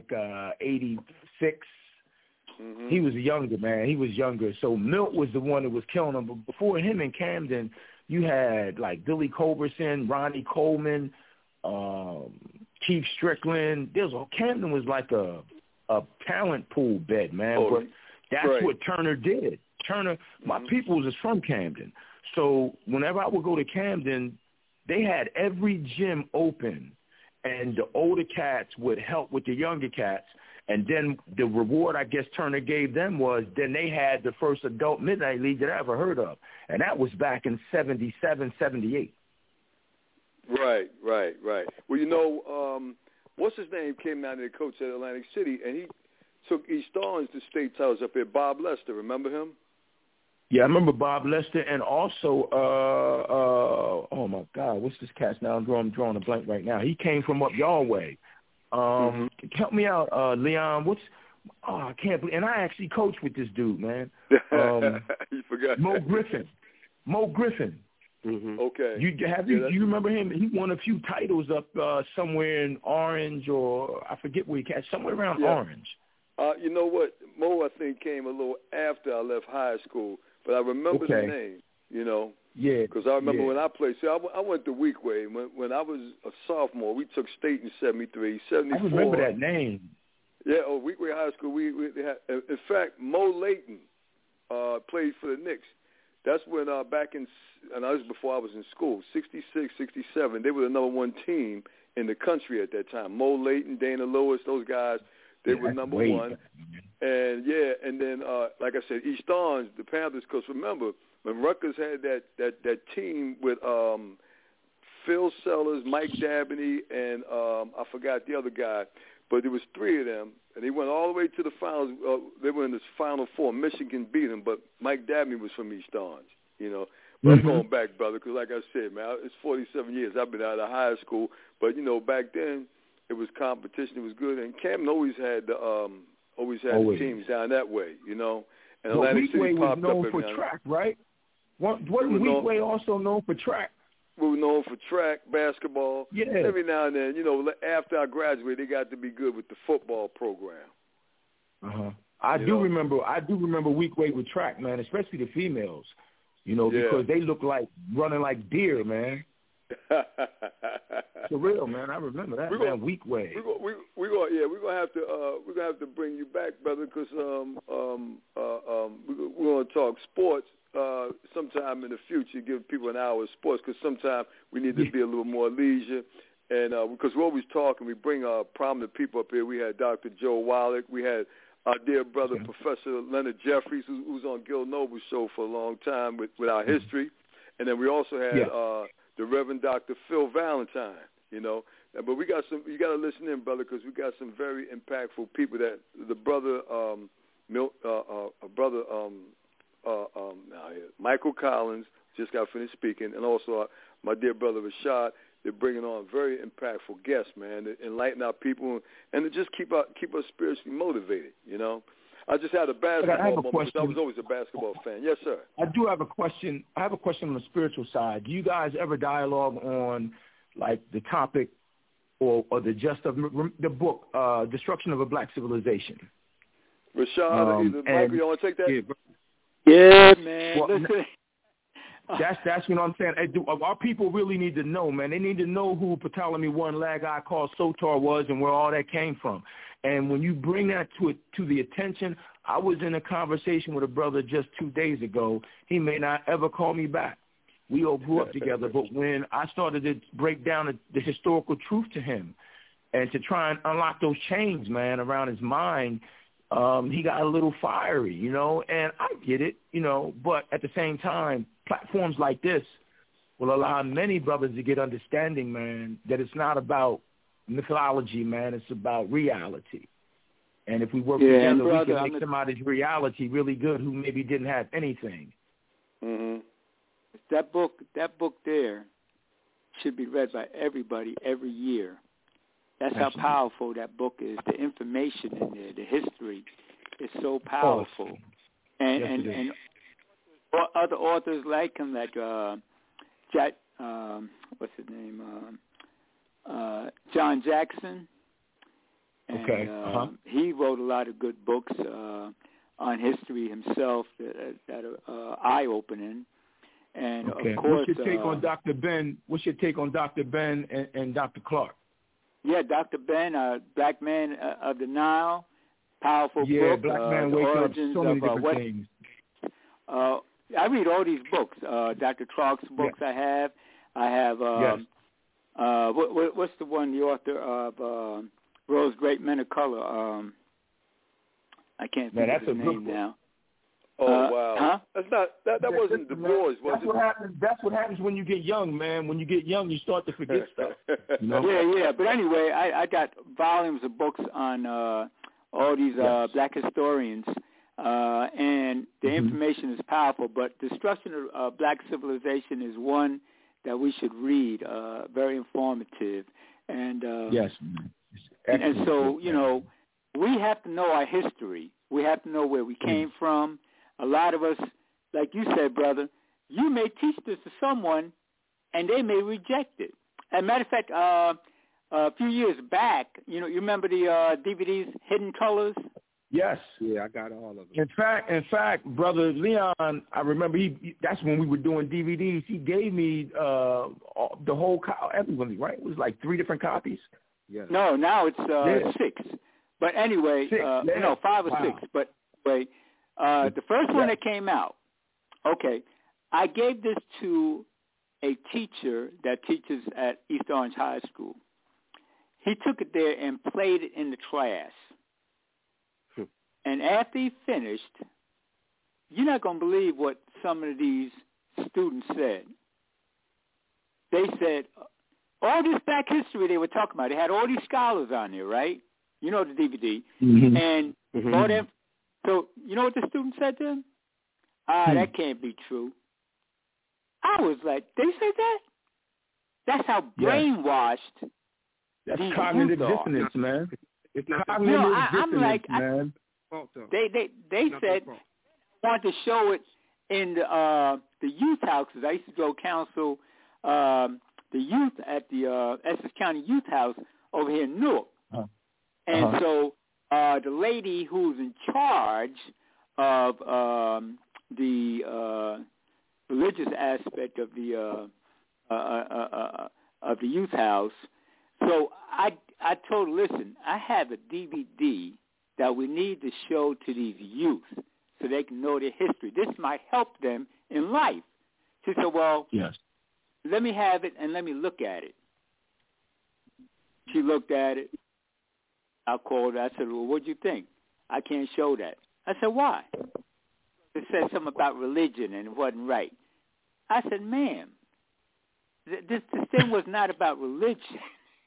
Speaker 8: 86. He was younger, man. He was younger. So Milt was the one that was killing him. But before him in Camden, you had like Billy Culberson, Ronnie Coleman, Keith Strickland. Camden was like a talent pool bed, man. But that's what Turner did. My people was from Camden. So whenever I would go to Camden, they had every gym open, and the older cats would help with the younger cats. And then the reward I guess Turner gave them was then they had the first adult midnight league that I ever heard of. And that was back in 77, 78.
Speaker 1: Right. Well, you know, what's his name came down to the coach at Atlantic City, and he took East Orange to state titles up there. Bob Lester, remember him?
Speaker 8: Yeah, I remember Bob Lester, and also, oh my God, what's this cat's now? I'm drawing a blank right now. He came from up your way. Help me out, Leon. I can't believe, and I actually coached with this dude, man.
Speaker 1: You forgot
Speaker 8: Mo Griffin.
Speaker 1: Mm-hmm. Okay.
Speaker 8: You remember him? He won a few titles up somewhere in Orange, or I forget where he catch, somewhere around Orange.
Speaker 1: You know what? Mo, I think, came a little after I left high school, but I remember the name, you know.
Speaker 8: Yeah.
Speaker 1: Because I remember when I played. See, I went to Weequahic. When I was a sophomore, we took state in 73, 74.
Speaker 8: I remember that name.
Speaker 1: Yeah, Weequahic High School. They had, in fact, Mo Layton played for the Knicks. That's when back in, and that was before I was in school, 66, 67, they were the number one team in the country at that time. Mo Layton, Dana Lewis, those guys, they were number one. And, and then, like I said, East Orange, the Panthers, because remember, when Rutgers had that team with Phil Sellers, Mike Dabney, and I forgot the other guy, but there was three of them, and they went all the way to the finals. They were in the Final Four. Michigan beat them, but Mike Dabney was from East Orange, you know. But I'm going back, brother, because like I said, man, it's 47 years. I've been out of high school, but, you know, back then it was competition. It was good, and Camden always had the teams down that way, you know. And Atlantic City popped
Speaker 8: was known
Speaker 1: up
Speaker 8: for track, right? Wasn't Weequahic also known for track?
Speaker 1: We were known for track, basketball.
Speaker 8: Yeah.
Speaker 1: Every now and then, you know, after I graduated, they got to be good with the football program.
Speaker 8: I do remember Weequahic with track, man, especially the females. You know, because they look like running like deer, man. For real, man. I remember that, man. Weequahic.
Speaker 1: We're gonna have to bring you back, brother, because we're gonna talk sports. Sometime in the future, give people an hour of sports, because sometimes we need to be a little more leisure. And because we're always talking, we bring prominent people up here. We had Dr. Joe Wallach. We had our dear brother, Professor Leonard Jeffries, who's on Gil Noble's show for a long time with our history. And then we also had the Reverend Dr. Phil Valentine, you know. But we got some. You got to listen in, brother, because we got some very impactful people. That the brother, Michael Collins just got finished speaking, and also my dear brother Rashad. They're bringing on very impactful guests, man, to enlighten our people and to just keep us spiritually motivated. You know, I just had a basketball moment because I was always a basketball fan. Yes, sir.
Speaker 8: I do have a question. I have a question on the spiritual side. Do you guys ever dialogue on like the topic or the gist of the book, Destruction of a Black Civilization?
Speaker 1: Rashad, either Michael, you want to take that?
Speaker 3: Yeah, man.
Speaker 8: Well, that's what I'm saying. Our people really need to know, man. They need to know who Ptolemy I Lagai called Sotar was and where all that came from. And when you bring that to the attention, I was in a conversation with a brother just 2 days ago. He may not ever call me back. We all grew up together. But when I started to break down the historical truth to him and to try and unlock those chains, man, around his mind, he got a little fiery, you know, and I get it, you know, but at the same time, platforms like this will allow many brothers to get understanding, man, that it's not about mythology, man, it's about reality. And if we work together, we can make somebody's reality really good who maybe didn't have anything.
Speaker 3: Mm-hmm. That book there should be read by everybody every year. That's how powerful that book is. The information in there, the history, is so powerful. And other authors like him, like Jack, what's his name, John Jackson. And, he wrote a lot of good books on history himself that are eye-opening. And of course,
Speaker 8: what's your take on Dr. Ben? What's your take on Dr. Ben and Dr. Clark?
Speaker 3: Yeah, Dr. Ben, Black Man of the Nile, powerful book.
Speaker 8: Yeah, Black Man Wake Up, so many different things.
Speaker 3: I read all these books. Dr. Clark's books I have. What's the one, the author of Rose Great Men of Color? I can't think of his name now.
Speaker 1: Oh, wow.
Speaker 3: Huh?
Speaker 1: That's not, that wasn't Du Bois, was it?
Speaker 8: That's what happens when you get young, man. When you get young, you start to forget stuff. You know?
Speaker 3: Yeah. But anyway, I got volumes of books on all these black historians, and the information is powerful. But Destruction of Black Civilization is one that we should read, very informative. And
Speaker 8: yes.
Speaker 3: And so, you know, we have to know our history. We have to know where we came from. A lot of us, like you said, brother, you may teach this to someone, and they may reject it. As a matter of fact, a few years back, you remember the DVDs, Hidden Colors?
Speaker 8: Yes.
Speaker 10: Yeah, I got all of them.
Speaker 8: In fact, Brother Leon, I remember that's when we were doing DVDs. He gave me the whole, everyone, right? It was like 3 different copies.
Speaker 10: Yeah.
Speaker 3: No, now it's 6. But anyway,
Speaker 8: 6,
Speaker 3: no, 5 or 6. But anyway, the first one that came out, okay, I gave this to a teacher that teaches at East Orange High School. He took it there and played it in the class. And after he finished, you're not going to believe what some of these students said. They said, all this black history they were talking about, they had all these scholars on there, right? You know the DVD.
Speaker 8: Mm-hmm.
Speaker 3: And all them. So you know what the student said to him? That can't be true. I was like, they said that? That's how brainwashed
Speaker 8: That's
Speaker 3: these
Speaker 8: cognitive
Speaker 3: youth
Speaker 8: dissonance, man.
Speaker 10: It's not
Speaker 8: cognitive dissonance,
Speaker 3: I'm like,
Speaker 8: man.
Speaker 3: They said wanted to show it in the youth houses. I used to go counsel the youth at the Essex County Youth House over here in Newark. And so the lady who's in charge of the religious aspect of the youth house. So I told her, listen, I have a DVD that we need to show to these youth so they can know their history. This might help them in life. She said, well,
Speaker 8: yes,
Speaker 3: let me have it and let me look at it. She looked at it. I called her. I said, well, what'd you think? I can't show that. I said, why? It said something about religion and it wasn't right. I said, ma'am, this thing was not about religion.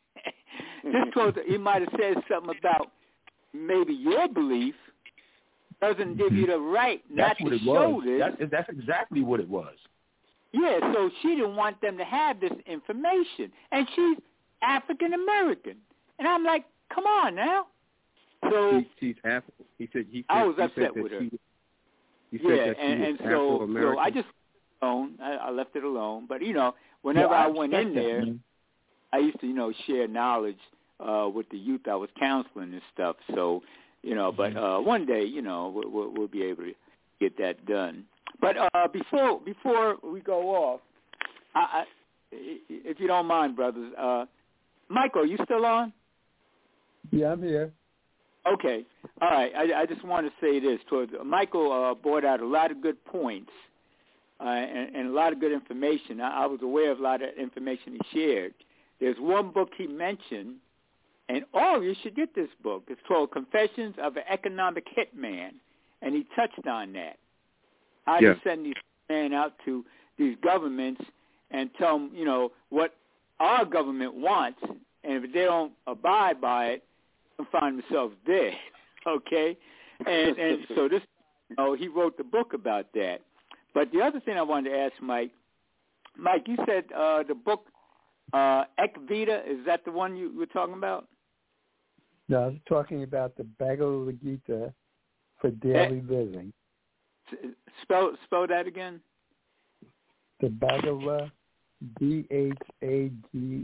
Speaker 3: He might have said something about maybe your belief doesn't give you the right not to show this.
Speaker 8: That's exactly what it was.
Speaker 3: Yeah, so she didn't want them to have this information. And she's African American. And I'm like, come on now. So
Speaker 10: she's African.
Speaker 3: I was upset with her.
Speaker 10: He said that
Speaker 3: and so I just I left it alone. But whenever I went in there, I used to share knowledge with the youth I was counseling and stuff. So but one day we'll be able to get that done. But before we go off, if you don't mind, brothers, Michael, you still on?
Speaker 7: Yeah, I'm here.
Speaker 3: Okay. All right. I just want to say this. Michael brought out a lot of good points and a lot of good information. I was aware of a lot of information he shared. There's one book he mentioned, and all of you should get this book. It's called Confessions of an Economic Hitman, and he touched on that. How to send these men out to these governments and tell them, what our government wants, and if they don't abide by it, they'll find themselves dead, okay? And so this, he wrote the book about that. But the other thing I wanted to ask Mike, you said the book Ek Vita, is that the one you were talking about?
Speaker 7: No, I was talking about the Bhagavad Gita for daily living.
Speaker 3: Spell that again.
Speaker 7: The Bhagavad, Bhagada,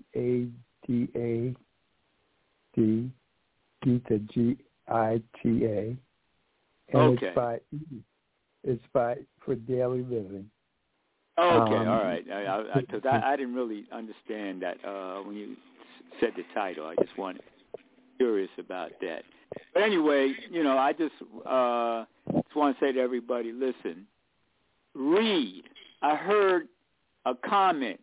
Speaker 7: Gita, Gita, and it's by for daily living.
Speaker 3: Oh, okay, all right. Because I didn't really understand that when you said the title. I just curious about that. But anyway, I just want to say to everybody, listen, read. I heard a comment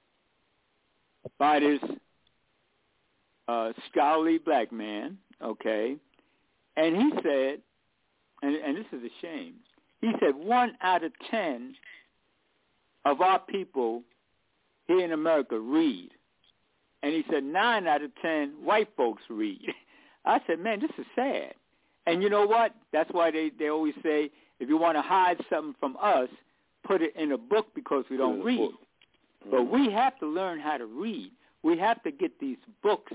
Speaker 3: by this scholarly black man, okay, and he said, and this is a shame, he said 1 out of 10 of our people here in America read. And he said 9 out of 10 white folks read. I said, man, this is sad. And you know what? That's why they always say, if you want to hide something from us, put it in a book because we don't read. But we have to learn how to read. We have to get these books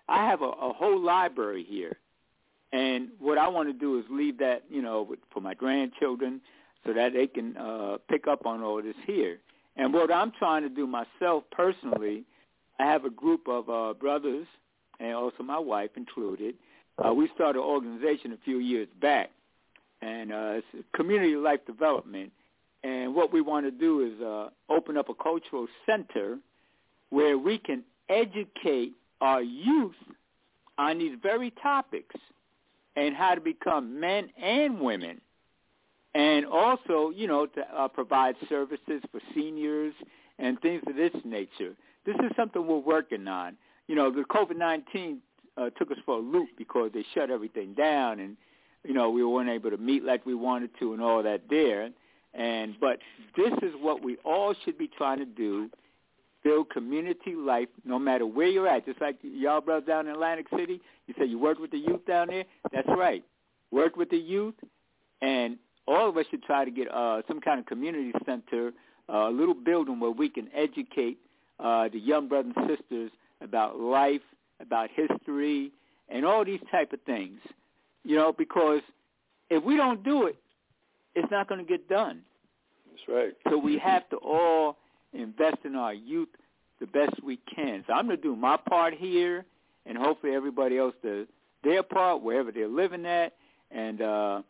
Speaker 3: I have a whole library here. And what I want to do is leave that, for my grandchildren so that they can pick up on all this here. And what I'm trying to do myself personally, I have a group of brothers, and also my wife included. We started an organization a few years back, and it's community life development. And what we want to do is open up a cultural center where we can educate our youth on these very topics and how to become men and women. And also, to provide services for seniors and things of this nature. This is something we're working on. The COVID-19 took us for a loop because they shut everything down, and, we weren't able to meet like we wanted to and all that there. But this is what we all should be trying to do, build community life no matter where you're at. Just like y'all brothers down in Atlantic City, you say you work with the youth down there. That's right. Work with the youth, and all of us should try to get some kind of community center, a little building where we can educate the young brothers and sisters about life, about history, and all these type of things. Because if we don't do it, it's not going to get done.
Speaker 1: That's right.
Speaker 3: So we have to all invest in our youth the best we can. So I'm going to do my part here, and hopefully everybody else does their part wherever they're living at. And,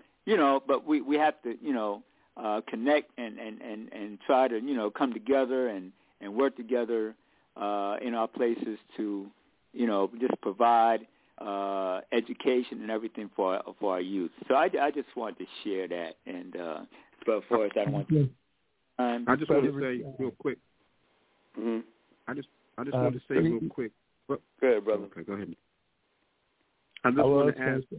Speaker 3: but we have to, connect and try to, come together and work together in our places to, just provide education and everything for our youth. So I just wanted to share that. And but for us, I want to.
Speaker 10: I just want to say real quick.
Speaker 1: Mm-hmm.
Speaker 10: I just want to say real quick.
Speaker 1: Go ahead, brother.
Speaker 10: Okay, go ahead. I just want to ask.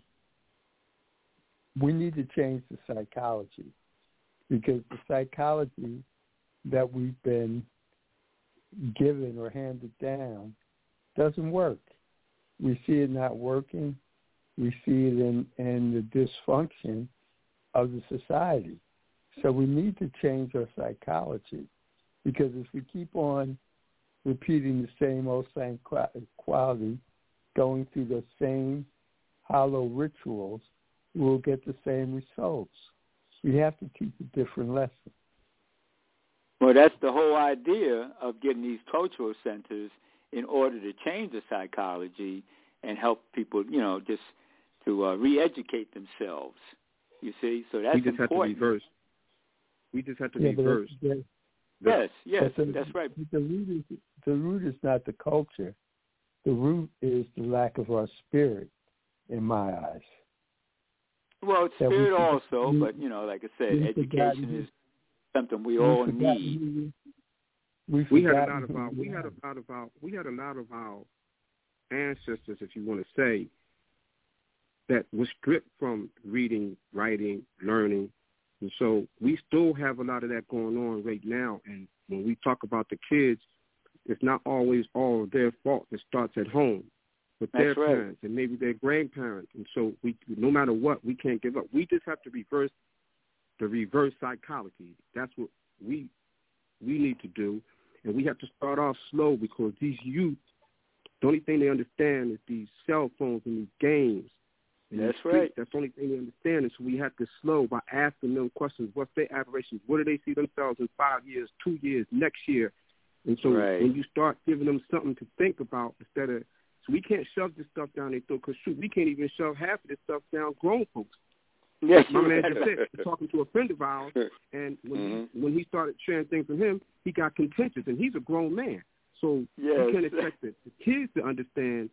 Speaker 7: We need to change the psychology, because the psychology that we've been given or handed down doesn't work. We see it not working. We see it in the dysfunction of the society. So we need to change our psychology, because if we keep on repeating the same old same quality, going through the same hollow rituals, we'll get the same results. We have to teach a different lesson.
Speaker 3: Well, that's the whole idea of getting these cultural centers, in order to change the psychology and help people, just to re-educate themselves. You see, so that's important.
Speaker 10: We just have to reverse.
Speaker 3: Yes, that's right.
Speaker 7: The root is not the culture. The root is the lack of our spirit, in my eyes.
Speaker 3: Well, it's spirit also, but like I said, education is something we all need.
Speaker 10: We had a lot of our ancestors, if you want to say, that was stripped from reading, writing, learning. And so we still have a lot of that going on right now. And when we talk about the kids, it's not always all of their fault. It starts at home with their parents and maybe their grandparents. And so we, no matter what, we can't give up. We just have to reverse the reverse psychology. That's what we need to do. And we have to start off slow, because these youth, the only thing they understand is these cell phones and these games. And
Speaker 3: that's right.
Speaker 10: That's the only thing they understand. And so we have to slow by asking them questions. What's their aspirations? What do they see themselves in 5 years, 2 years, next year? And so when you start giving them something to think about, instead of, so we can't shove this stuff down their throat, because shoot, we can't even shove half of this stuff down grown folks.
Speaker 3: Yes,
Speaker 10: my man just said, talking to a friend of ours, and when he started sharing things with him, he got contentious, and he's a grown man. So you can't expect the kids to understand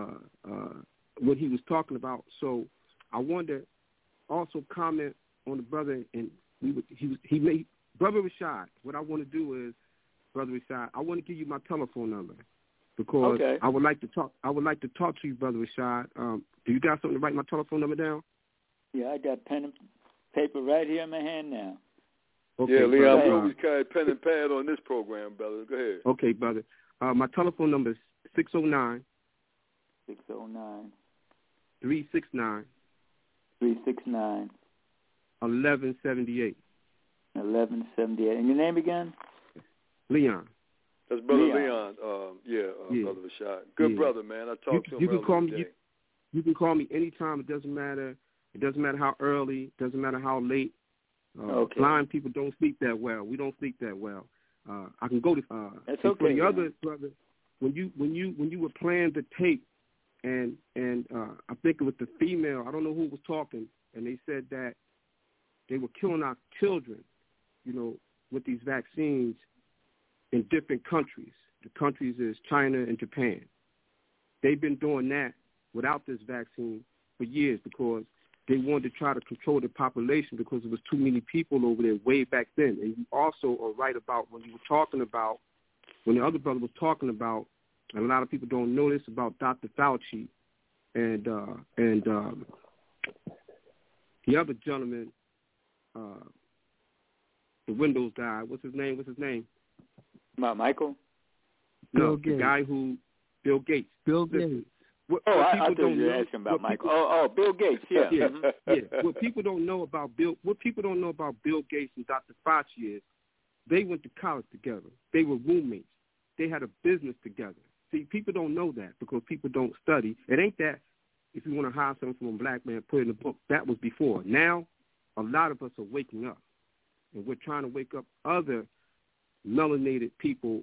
Speaker 10: what he was talking about. So I wanted to also comment on the brother, and he made Brother Rashad. What I want to do is, Brother Rashad, I want to give you my telephone number, because I would like to talk. I would like to talk to you, Brother Rashad. Do you got something to write my telephone number down?
Speaker 3: Yeah, I got pen and paper right here in my hand now.
Speaker 1: Okay, yeah, Leon, we always carry pen and pad on this program, brother. Go ahead.
Speaker 10: Okay, brother. My telephone number is 609.
Speaker 3: 609.
Speaker 10: 369.
Speaker 3: 369.
Speaker 10: 1178.
Speaker 3: 1178. And your name again?
Speaker 10: Leon.
Speaker 1: That's Brother Leon. Brother Rashad. Good brother, man. I talked to him earlier today.
Speaker 10: You can call me anytime. It doesn't matter. It doesn't matter how early. It doesn't matter how late. Blind people don't sleep that well. We don't sleep that well. I can go to.
Speaker 3: That's okay.
Speaker 10: For the other brother, when you were playing the tape, and I think it was the female. I don't know who was talking, and they said that they were killing our children, with these vaccines in different countries. The countries is China and Japan. They've been doing that without this vaccine for years because they wanted to try to control the population because there was too many people over there way back then. And you also are right about when the other brother was talking about, and a lot of people don't know this about Dr. Fauci and the other gentleman, the Windows guy. What's his name?
Speaker 3: Michael?
Speaker 10: No,
Speaker 7: Bill
Speaker 10: the guy Bill Gates.
Speaker 7: Bill Gates.
Speaker 3: I thought you were asking about Michael. Bill Gates, yeah.
Speaker 10: Yeah. What people don't know about Bill Gates and Dr. Fauci is they went to college together. They were roommates. They had a business together. See, people don't know that because people don't study. It ain't that if you want to hire something from a black man, put it in a book. That was before. Now, a lot of us are waking up, and we're trying to wake up other melanated people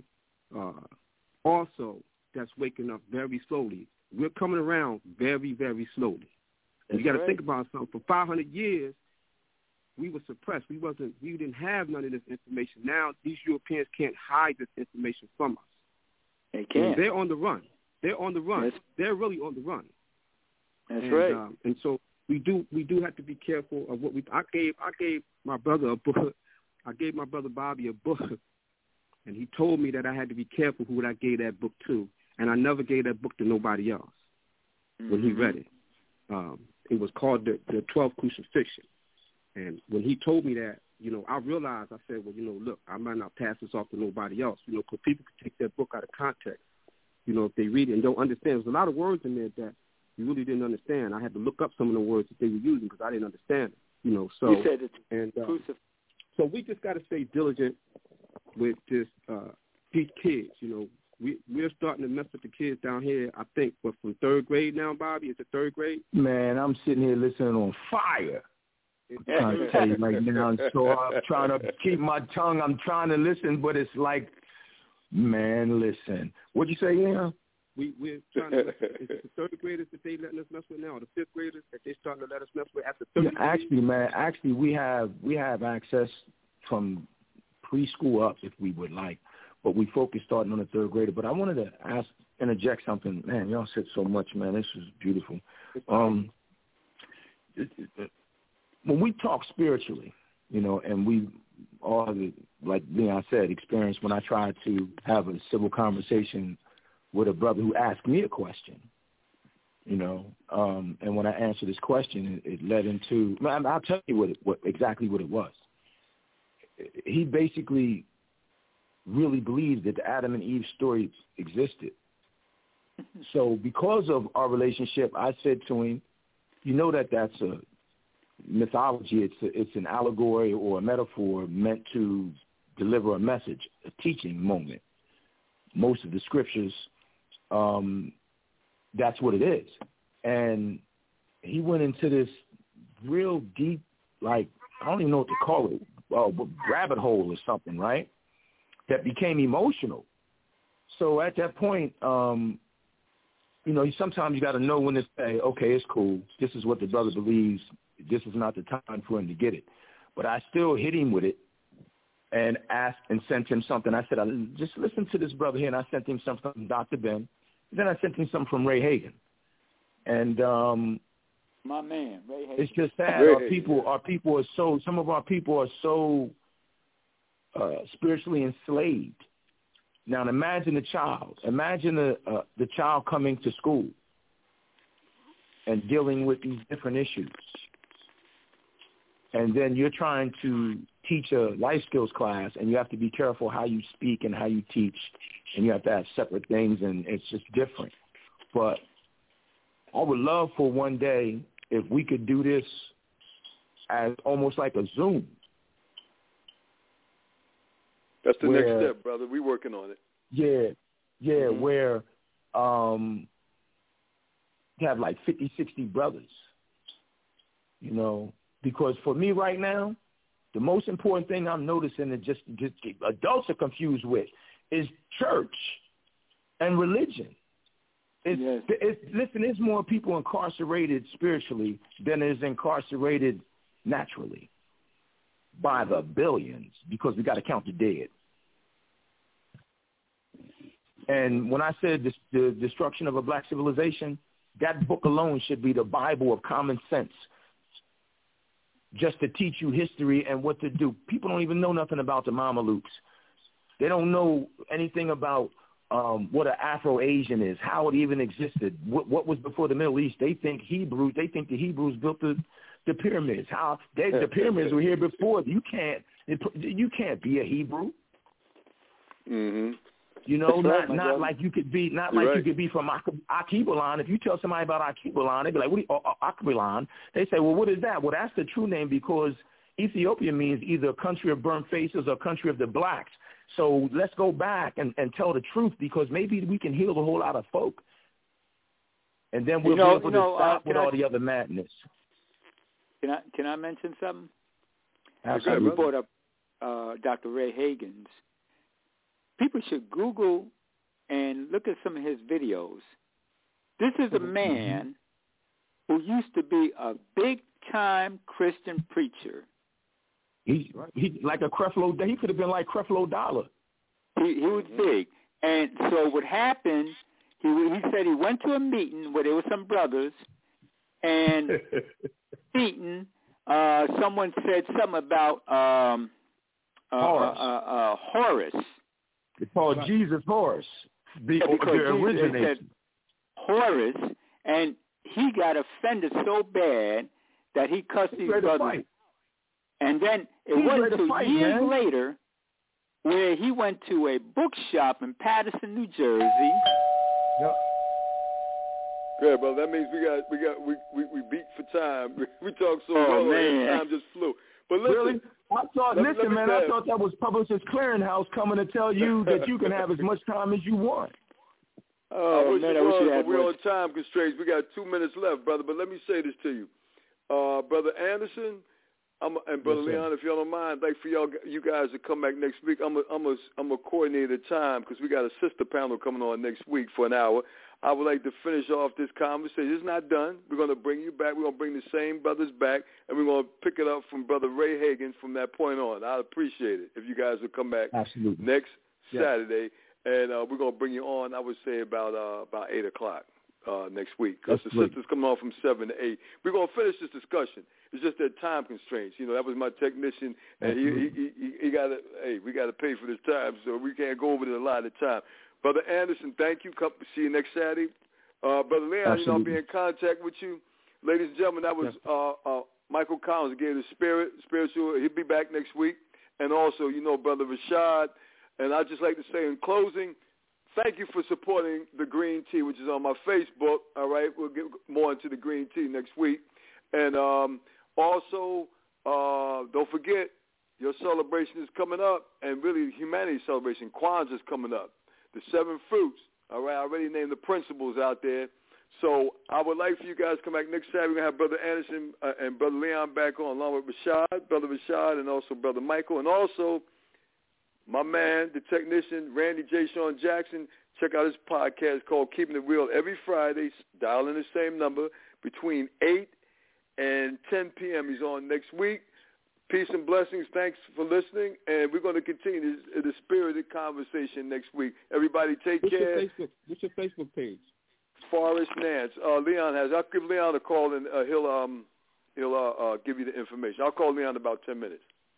Speaker 10: also that's waking up very slowly. We're coming around very, very slowly. And you got to think about something. For 500 years, we were suppressed. We didn't have none of this information. Now these Europeans can't hide this information from us.
Speaker 3: They can't.
Speaker 10: They're on the run. They're really on the run.
Speaker 3: That's right.
Speaker 10: And so we do have to be careful of what I gave my brother a book. I gave my brother Bobby a book, and he told me that I had to be careful who I gave that book to. And I never gave that book to nobody else when he read it. It was called the 12th Crucifixion. And when he told me that, I realized, I said, well, look, I might not pass this off to nobody else, because people could take that book out of context, if they read it and don't understand. There's a lot of words in there that you really didn't understand. I had to look up some of the words that they were using because I didn't understand it, So,
Speaker 3: you said
Speaker 10: so we just got to stay diligent with this, these kids, We're starting to mess with the kids down here, I think, but from third grade now, Bobby? Is it third grade?
Speaker 8: Man, I'm sitting here listening on fire. I'm trying to tell you right now. So I'm trying to keep my tongue. I'm trying to listen, but it's like, man, listen. What'd you say, Leon?
Speaker 10: We're trying to listen. Is it the third graders that they letting us mess with now, or the fifth graders that they starting to let us mess with after third grade?
Speaker 8: Actually, we have access from preschool up if we would like. But we focus starting on the third grader. But I wanted to interject something. Man, y'all said so much, man. This was beautiful. When we talk spiritually, and we all, like Leon said, experienced when I tried to have a civil conversation with a brother who asked me a question, and when I answered his question, it led into, I'll tell you exactly what it was. He basically really believed that the Adam and Eve story existed. So because of our relationship, I said to him, that's a mythology. It's an allegory or a metaphor meant to deliver a message, a teaching moment. Most of the scriptures, that's what it is. And he went into this real deep, like, I don't even know what to call it, rabbit hole or something, right? That became emotional. So at that point, sometimes you got to know when to say, okay, it's cool. This is what the brother believes. This is not the time for him to get it. But I still hit him with it and asked and sent him something. I said, just listen to this brother here. And I sent him something from Dr. Ben. Then I sent him something from Ray Hagan. And
Speaker 3: my man, Ray Hagan.
Speaker 8: It's just sad. Some of our people are so spiritually enslaved. Now imagine a child. Imagine the child coming to school and dealing with these different issues. And then you're trying to teach a life skills class, and you have to be careful how you speak and how you teach, and you have to have separate things, and it's just different. But I would love for one day if we could do this as almost like a Zoom.
Speaker 1: That's the next step, brother. We're working on it.
Speaker 8: where you have like 50, 60 brothers, you know, because for me right now, the most important thing I'm noticing that just adults are confused with is church and religion. Listen, there's more people incarcerated spiritually than is incarcerated naturally by the billions, because we got to count the dead. And when I said the destruction of a black civilization, that book alone should be the Bible of common sense, just to teach you history and what to do. People don't even know nothing about the Mamelukes. They don't know anything about what an Afro-Asian is, how it even existed, what was before the Middle East. They think the Hebrews built the pyramids. The pyramids were here before. You can't be a Hebrew.
Speaker 1: Mm-hmm.
Speaker 8: You know, not like you could be, you could be from Akibalan. If you tell somebody about Akibalan, they'd be like, "What? Akibalan?" They say, "Well, what is that?" Well, that's the true name, because Ethiopia means either a country of burnt faces or a country of the blacks. So let's go back and tell the truth, because maybe we can heal a whole lot of folk, and then we'll be able to stop with all the other madness.
Speaker 3: Can I mention something?
Speaker 8: Absolutely.
Speaker 3: You brought up Dr. Ray Hagins. People should Google and look at some of his videos. This is a man who used to be a big-time Christian preacher.
Speaker 8: He like a Creflo. He could have been like Creflo Dollar.
Speaker 3: He was big. And so what happened, he said he went to a meeting where there were some brothers, and meeting, someone said something about Horus.
Speaker 8: It's called Jesus Horus, the originator.
Speaker 3: Horus, and he got offended so bad that he cussed these brothers. And then it wasn't until years later where he went to a bookshop in Paterson, New Jersey.
Speaker 1: Yep. Good, brother. That means we beat for time. We talked so well, and time just flew. But listen,
Speaker 8: really? I thought that was Publishers Clearinghouse coming to tell you that you can have as much time as you want.
Speaker 1: I wish you had. We're on time constraints. We got 2 minutes left, brother. But let me say this to you, Brother Anderson, and Brother Leon, if y'all don't mind, like for you guys to come back next week. I'm a coordinate the time, because we got a sister panel coming on next week for an hour. I would like to finish off this conversation. It's not done. We're going to bring you back. We're going to bring the same brothers back, and we're going to pick it up from Brother Ray Hagins from that point on. I'd appreciate it if you guys would come back next Saturday, and we're going to bring you on, I would say, about 8 o'clock next week, because the sister's coming on from 7 to 8. We're going to finish this discussion. It's just that time constraints. You know, that was my technician, and he got to, we got to pay for this time, so we can't go over it a lot of time. Brother Anderson, thank you. Come see you next Saturday. Brother Leon, I'll be in contact with you. Ladies and gentlemen, that was Michael Collins, gave the spiritual. He'll be back next week. And also, Brother Rashad. And I'd just like to say in closing, thank you for supporting the Green Tea, which is on my Facebook. All right, we'll get more into the Green Tea next week. And also, don't forget, your celebration is coming up, and really humanity celebration. Kwanzaa is coming up. The 7 fruits, all right? I already named the principles out there. So I would like for you guys to come back next Saturday. We're going to have Brother Anderson and Brother Leon back on, along with Brother Rashad, and also Brother Michael. And also my man, the technician, Randy J. Sean Jackson. Check out his podcast called Keeping It Real every Friday. Dial in the same number between 8 and 10 p.m. He's on next week. Peace and blessings. Thanks for listening, and we're going to continue the spirited conversation next week. Everybody, take care.
Speaker 10: What's your Facebook page?
Speaker 1: Forrest Nance. Leon has. I'll give Leon a call, and he'll give you the information. I'll call Leon in about 10 minutes.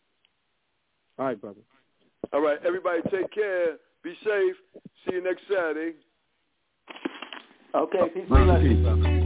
Speaker 10: All right, brother.
Speaker 1: All right, everybody, take care. Be safe. See you next Saturday.
Speaker 3: Okay. Peace and blessings, brother.